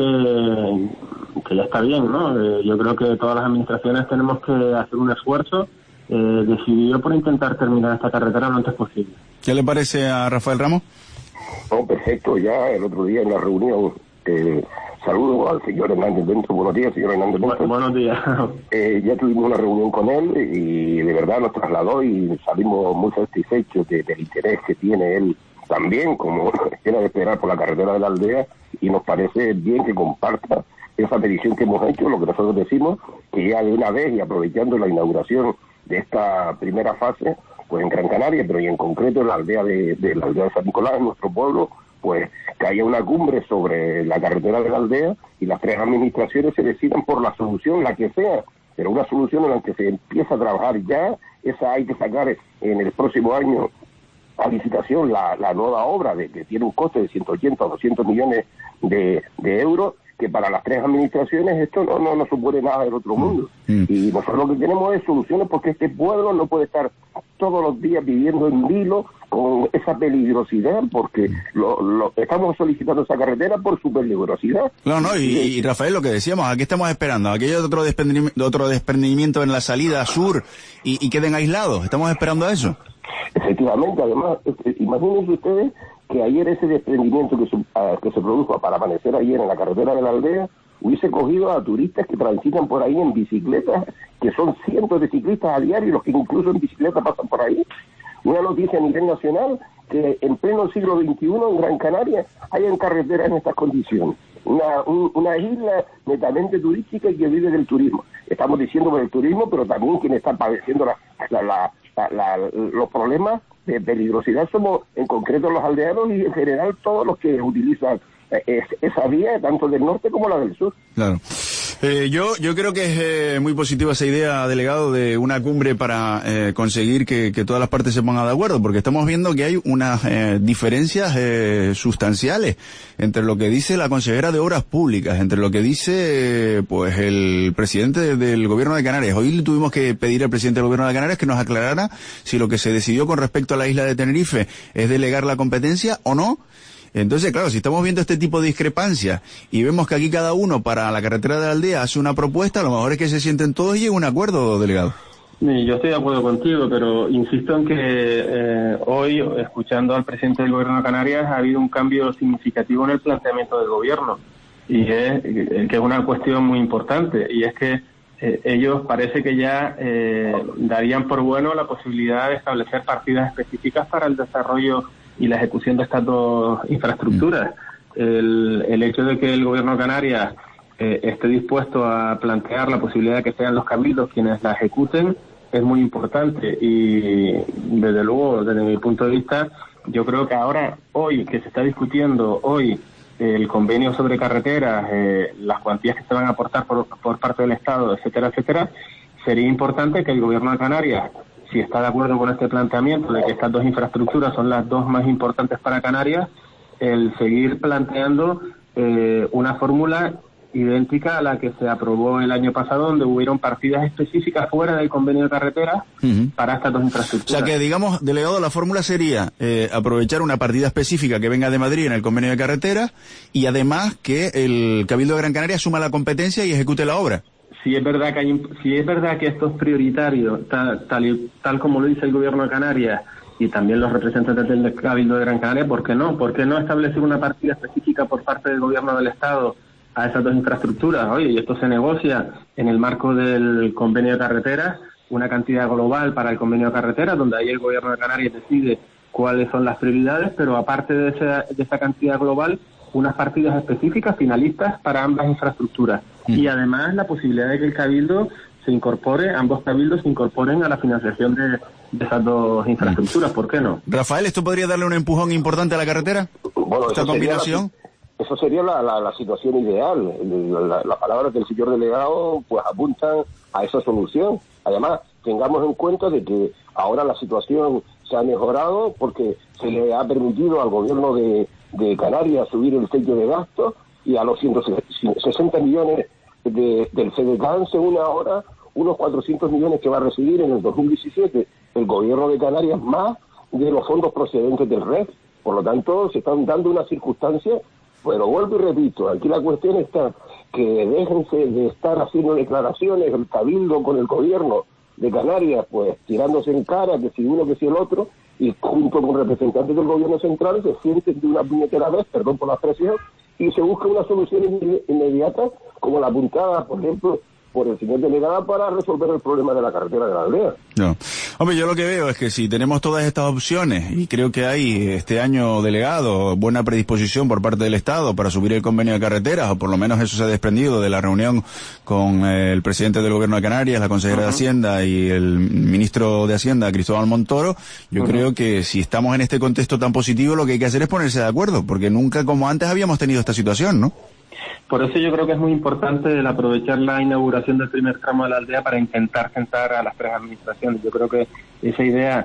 [SPEAKER 5] que ya está bien, ¿no? Yo creo que todas las administraciones tenemos que hacer un esfuerzo decidido por intentar terminar esta carretera lo antes posible.
[SPEAKER 2] ¿Qué le parece a Rafael Ramos?
[SPEAKER 22] No, perfecto. Ya el otro día en la reunión, saludo al señor Hernández Bento. Buenos días, señor Hernández Bento.
[SPEAKER 5] Buenos días.
[SPEAKER 22] Ya tuvimos una reunión con él y de verdad nos trasladó y salimos muy satisfechos del interés que tiene él también, como era de esperar, por la carretera de la aldea, y nos parece bien que comparta esa petición que hemos hecho, lo que nosotros decimos, que ya de una vez, y aprovechando la inauguración de esta primera fase, pues en Gran Canaria, pero y en concreto en la aldea de la aldea de San Nicolás, en nuestro pueblo, pues que haya una cumbre sobre la carretera de la aldea y las tres administraciones se decidan por la solución, la que sea, pero una solución en la que se empieza a trabajar ya. Esa hay que sacar en el próximo año a licitación la nueva obra, que tiene un coste de 180 o 200 millones de euros, que para las tres administraciones esto no supone nada del otro mundo. Y nosotros lo que tenemos es soluciones, porque este pueblo no puede estar todos los días viviendo en vilo con esa peligrosidad, porque estamos solicitando esa carretera por su peligrosidad.
[SPEAKER 2] No, y Rafael, lo que decíamos, aquí estamos esperando, aquí hay otro desprendimiento en la salida sur y queden aislados, estamos esperando a eso.
[SPEAKER 22] Efectivamente, además, imagínense ustedes que ayer ese desprendimiento que se produjo para amanecer ayer en la carretera de la aldea hubiese cogido a turistas que transitan por ahí en bicicletas, que son cientos de ciclistas a diario, los que incluso en bicicleta pasan por ahí. Una noticia a nivel nacional, que en pleno siglo XXI en Gran Canaria hayan carreteras en estas condiciones. Una isla netamente turística y que vive del turismo. Estamos diciendo por el turismo, pero también quien está padeciendo los problemas de peligrosidad somos en concreto los aldeanos y en general todos los que utilizan esa vía, tanto del norte como la del sur.
[SPEAKER 2] Claro. Yo creo que es muy positiva esa idea, delegado, de una cumbre para conseguir que todas las partes se pongan de acuerdo, porque estamos viendo que hay unas diferencias sustanciales entre lo que dice la consejera de Obras Públicas, entre lo que dice pues el presidente del Gobierno de Canarias. Hoy le tuvimos que pedir al presidente del Gobierno de Canarias que nos aclarara si lo que se decidió con respecto a la isla de Tenerife es delegar la competencia o no. Entonces, claro, si estamos viendo este tipo de discrepancias y vemos que aquí cada uno para la carretera de la aldea hace una propuesta, a lo mejor es que se sienten todos y lleguen a un acuerdo, delegado.
[SPEAKER 5] Yo estoy de acuerdo contigo, pero insisto en que hoy, escuchando al presidente del Gobierno de Canarias, ha habido un cambio significativo en el planteamiento del Gobierno, y que es una cuestión muy importante, y es que ellos parece que ya darían por bueno la posibilidad de establecer partidas específicas para el desarrollo y la ejecución de estas dos infraestructuras. El hecho de que el Gobierno de Canarias esté dispuesto a plantear la posibilidad de que sean los cabildos quienes la ejecuten es muy importante, y desde luego, desde mi punto de vista, yo creo que ahora, hoy, que se está discutiendo el convenio sobre carreteras, las cuantías que se van a aportar por parte del Estado, etcétera, etcétera, sería importante que el Gobierno de Canarias, si está de acuerdo con este planteamiento de que estas dos infraestructuras son las dos más importantes para Canarias, el seguir planteando una fórmula idéntica a la que se aprobó el año pasado, donde hubieron partidas específicas fuera del convenio de carreteras para estas dos infraestructuras.
[SPEAKER 2] O sea que, digamos, delegado, la fórmula sería aprovechar una partida específica que venga de Madrid en el convenio de carreteras y además que el Cabildo de Gran Canaria asuma la competencia y ejecute la obra.
[SPEAKER 5] Si es verdad que esto es prioritario, tal como lo dice el Gobierno de Canarias y también los representantes del Cabildo de Gran Canaria, ¿por qué no? ¿Por qué no establecer una partida específica por parte del Gobierno del Estado a esas dos infraestructuras? Oye, y esto se negocia en el marco del convenio de carreteras, una cantidad global para el convenio de carreteras, donde ahí el Gobierno de Canarias decide cuáles son las prioridades, pero aparte de esa cantidad global, unas partidas específicas finalistas para ambas infraestructuras. Y además la posibilidad de que el Cabildo ambos cabildos se incorporen a la financiación de esas dos infraestructuras. ¿Por qué no?
[SPEAKER 2] Rafael, ¿esto podría darle un empujón importante a la carretera?
[SPEAKER 22] Bueno,
[SPEAKER 2] ¿esta combinación?
[SPEAKER 22] Eso sería la situación ideal. Las palabras del señor delegado pues apuntan a esa solución. Además, tengamos en cuenta de que ahora la situación se ha mejorado porque se le ha permitido al gobierno de Canarias subir el techo de gasto, y a los 160 millones del FEDECAN se une ahora unos 400 millones que va a recibir en el 2017 el gobierno de Canarias, más de los fondos procedentes del REF. Por lo tanto, se están dando unas circunstancias, pero vuelvo y repito, aquí la cuestión está que déjense de estar haciendo declaraciones el Cabildo con el gobierno de Canarias, pues tirándose en cara que si uno que si el otro, y junto con representantes del gobierno central se sienten de una puñetera vez, perdón por la expresión, y se busca una solución inmediata, como la apuntada, por ejemplo, por el señor delegado para resolver el problema de la carretera de la aldea.
[SPEAKER 2] No. Hombre, yo lo que veo es que si tenemos todas estas opciones, y creo que hay este año, delegado, buena predisposición por parte del Estado para subir el convenio de carreteras, o por lo menos eso se ha desprendido de la reunión con el presidente del Gobierno de Canarias, la consejera de Hacienda y el ministro de Hacienda, Cristóbal Montoro, yo creo que si estamos en este contexto tan positivo, lo que hay que hacer es ponerse de acuerdo, porque nunca como antes habíamos tenido esta situación, ¿no?
[SPEAKER 5] Por eso yo creo que es muy importante el aprovechar la inauguración del primer tramo de la aldea para intentar sentar a las tres administraciones. Yo creo que esa idea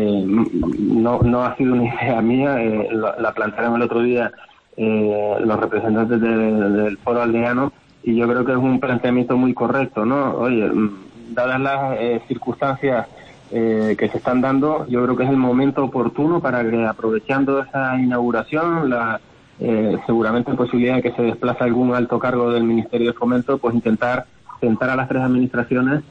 [SPEAKER 5] no ha sido una idea mía, la plantearon el otro día los representantes del foro aldeano, y yo creo que es un planteamiento muy correcto, ¿no? Oye, dadas las circunstancias que se están dando, yo creo que es el momento oportuno para que, aprovechando esa inauguración, seguramente en posibilidad de que se desplace algún alto cargo del Ministerio de Fomento, pues intentar sentar a las tres administraciones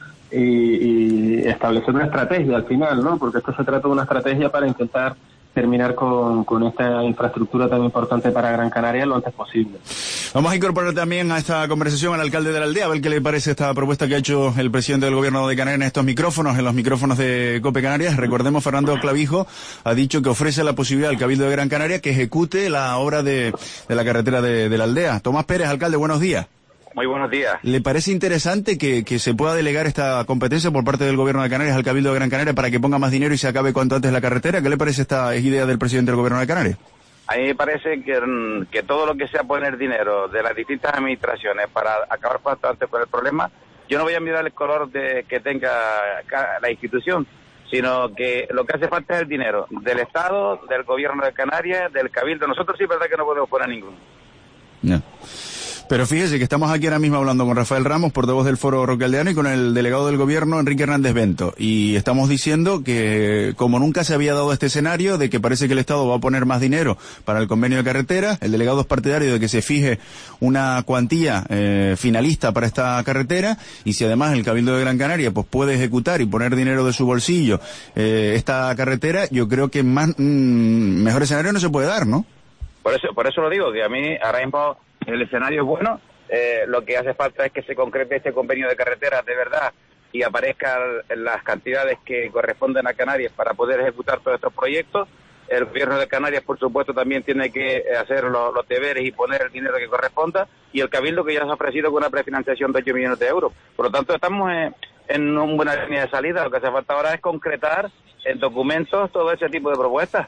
[SPEAKER 5] y establecer una estrategia al final, ¿no? Porque esto se trata de una estrategia para intentar terminar con esta infraestructura tan importante para Gran Canaria lo antes posible.
[SPEAKER 2] Vamos a incorporar también a esta conversación al alcalde de la aldea, a ver qué le parece esta propuesta que ha hecho el presidente del Gobierno de Canarias en estos micrófonos, en los micrófonos de COPE Canarias. Recordemos, Fernando Clavijo ha dicho que ofrece la posibilidad al Cabildo de Gran Canaria que ejecute la obra de la carretera de la aldea. Tomás Pérez, alcalde, buenos días.
[SPEAKER 6] Muy buenos días.
[SPEAKER 2] ¿Le parece interesante que se pueda delegar esta competencia por parte del Gobierno de Canarias al Cabildo de Gran Canaria para que ponga más dinero y se acabe cuanto antes la carretera? ¿Qué le parece esta idea del presidente del Gobierno de Canarias?
[SPEAKER 6] A mí me parece que todo lo que sea poner dinero de las distintas administraciones para acabar cuanto antes con el problema, yo no voy a mirar el color que tenga la institución, sino que lo que hace falta es el dinero del Estado, del Gobierno de Canarias, del Cabildo. Nosotros sí es verdad que no podemos poner ninguno.
[SPEAKER 2] No. Pero fíjese que estamos aquí ahora mismo hablando con Rafael Ramos, portavoz del Foro Roque Aldeano, y con el delegado del Gobierno, Enrique Hernández Bento. Y estamos diciendo que, como nunca se había dado este escenario, de que parece que el Estado va a poner más dinero para el convenio de carretera, el delegado es partidario de que se fije una cuantía finalista para esta carretera, y si además el Cabildo de Gran Canaria pues puede ejecutar y poner dinero de su bolsillo esta carretera, yo creo que mejor escenario no se puede dar, ¿no?
[SPEAKER 6] Por eso lo digo, que a mí ahora mismo el escenario es bueno, lo que hace falta es que se concrete este convenio de carreteras de verdad y aparezcan las cantidades que corresponden a Canarias para poder ejecutar todos estos proyectos. El Gobierno de Canarias, por supuesto, también tiene que hacer los deberes y poner el dinero que corresponda, y el Cabildo, que ya se ha ofrecido con una prefinanciación de 8 millones de euros. Por lo tanto, estamos en una buena línea de salida. Lo que hace falta ahora es concretar en documentos todo ese tipo de propuestas.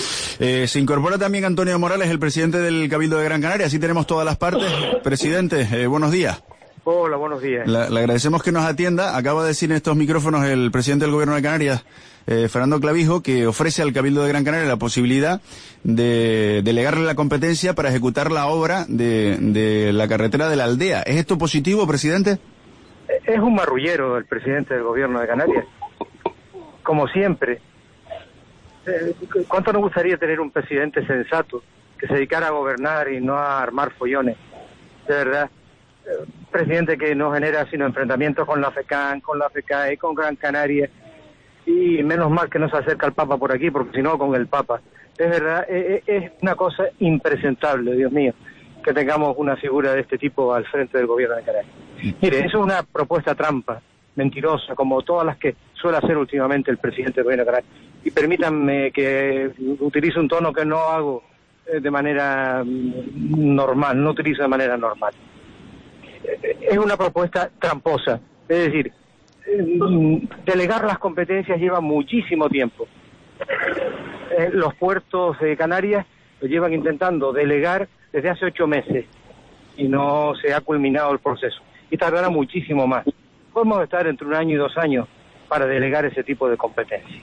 [SPEAKER 2] Se incorpora también Antonio Morales, el presidente del Cabildo de Gran Canaria. Así tenemos todas las partes. Presidente, buenos días.
[SPEAKER 9] Hola, buenos días.
[SPEAKER 2] Le agradecemos que nos atienda. Acaba de decir en estos micrófonos el presidente del Gobierno de Canarias, Fernando Clavijo, que ofrece al Cabildo de Gran Canaria la posibilidad de delegarle la competencia para ejecutar la obra de la carretera de la aldea. ¿Es esto positivo, presidente?
[SPEAKER 9] Es un marrullero el presidente del Gobierno de Canarias, como siempre. ¿Cuánto nos gustaría tener un presidente sensato que se dedicara a gobernar y no a armar follones? De verdad. Presidente que no genera sino enfrentamientos con la FECAN, con la FECAE, con Gran Canaria, y menos mal que no se acerca el Papa por aquí, porque si no, con el Papa. Es verdad, es una cosa impresentable, Dios mío, que tengamos una figura de este tipo al frente del Gobierno de Canarias. Mire, eso es una propuesta trampa, mentirosa, como todas las que suele hacer últimamente el presidente del Gobierno de Canarias. Y permítanme que utilice un tono que no hago de manera normal, no utilizo de manera normal. Es una propuesta tramposa, es decir, delegar las competencias lleva muchísimo tiempo. Los puertos de Canarias lo llevan intentando delegar desde hace 8 meses y no se ha culminado el proceso, y tardará muchísimo más. Podemos estar entre 1 año y 2 años para delegar ese tipo de competencias.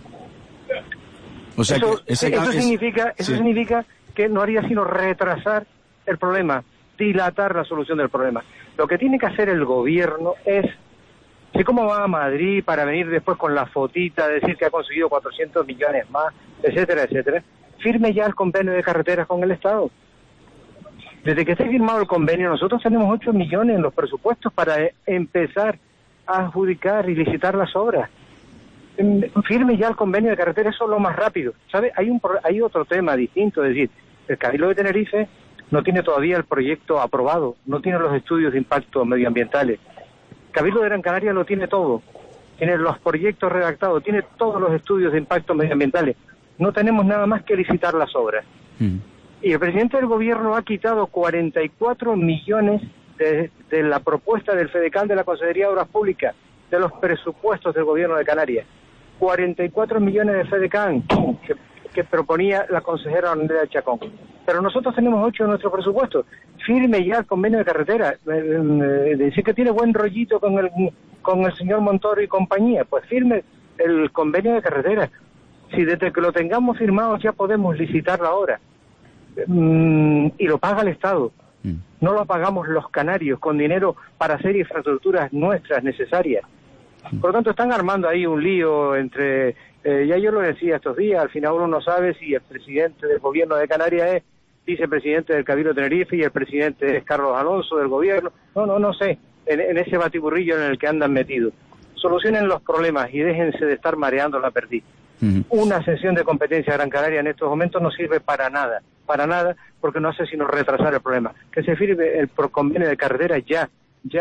[SPEAKER 2] O sea,
[SPEAKER 9] eso significa que no haría sino retrasar el problema, dilatar la solución del problema. Lo que tiene que hacer el gobierno es, si cómo va a Madrid para venir después con la fotita, decir que ha conseguido 400 millones más, etcétera, etcétera, firme ya el convenio de carreteras con el Estado. Desde que esté firmado el convenio, nosotros tenemos 8 millones en los presupuestos para empezar a adjudicar y licitar las obras. firme ya el convenio de carretera, eso es lo más rápido, ¿sabe? Hay otro tema distinto, es decir, el Cabildo de Tenerife no tiene todavía el proyecto aprobado, no tiene los estudios de impacto medioambientales. Cabildo de Gran Canaria lo tiene todo, tiene los proyectos redactados, tiene todos los estudios de impacto medioambientales. No tenemos nada más que licitar las obras. Y el presidente del gobierno ha quitado 44 millones de la propuesta del FEDECAN, de la Consejería de Obras Públicas, de los presupuestos del gobierno de Canarias. 44 millones de FEDECAN que proponía la consejera Andrea Chacón. Pero nosotros tenemos 8 en nuestro presupuesto. Firme ya el convenio de carretera. Decir que tiene buen rollito con el señor Montoro y compañía, pues firme el convenio de carretera. Si desde que lo tengamos firmado ya podemos licitar la obra. Y lo paga el Estado. No lo pagamos los canarios con dinero para hacer infraestructuras nuestras necesarias. Por lo tanto, están armando ahí un lío entre... ya yo lo decía estos días, al final uno no sabe si el presidente del gobierno de Canarias es vicepresidente del Cabildo de Tenerife y el presidente es Carlos Alonso del gobierno. No sé, en ese batiburrillo en el que andan metidos. Solucionen los problemas y déjense de estar mareando la perdiz. Una cesión de competencia a Gran Canaria en estos momentos no sirve para nada, porque no hace sino retrasar el problema. Que se firme el convenio de carretera ya,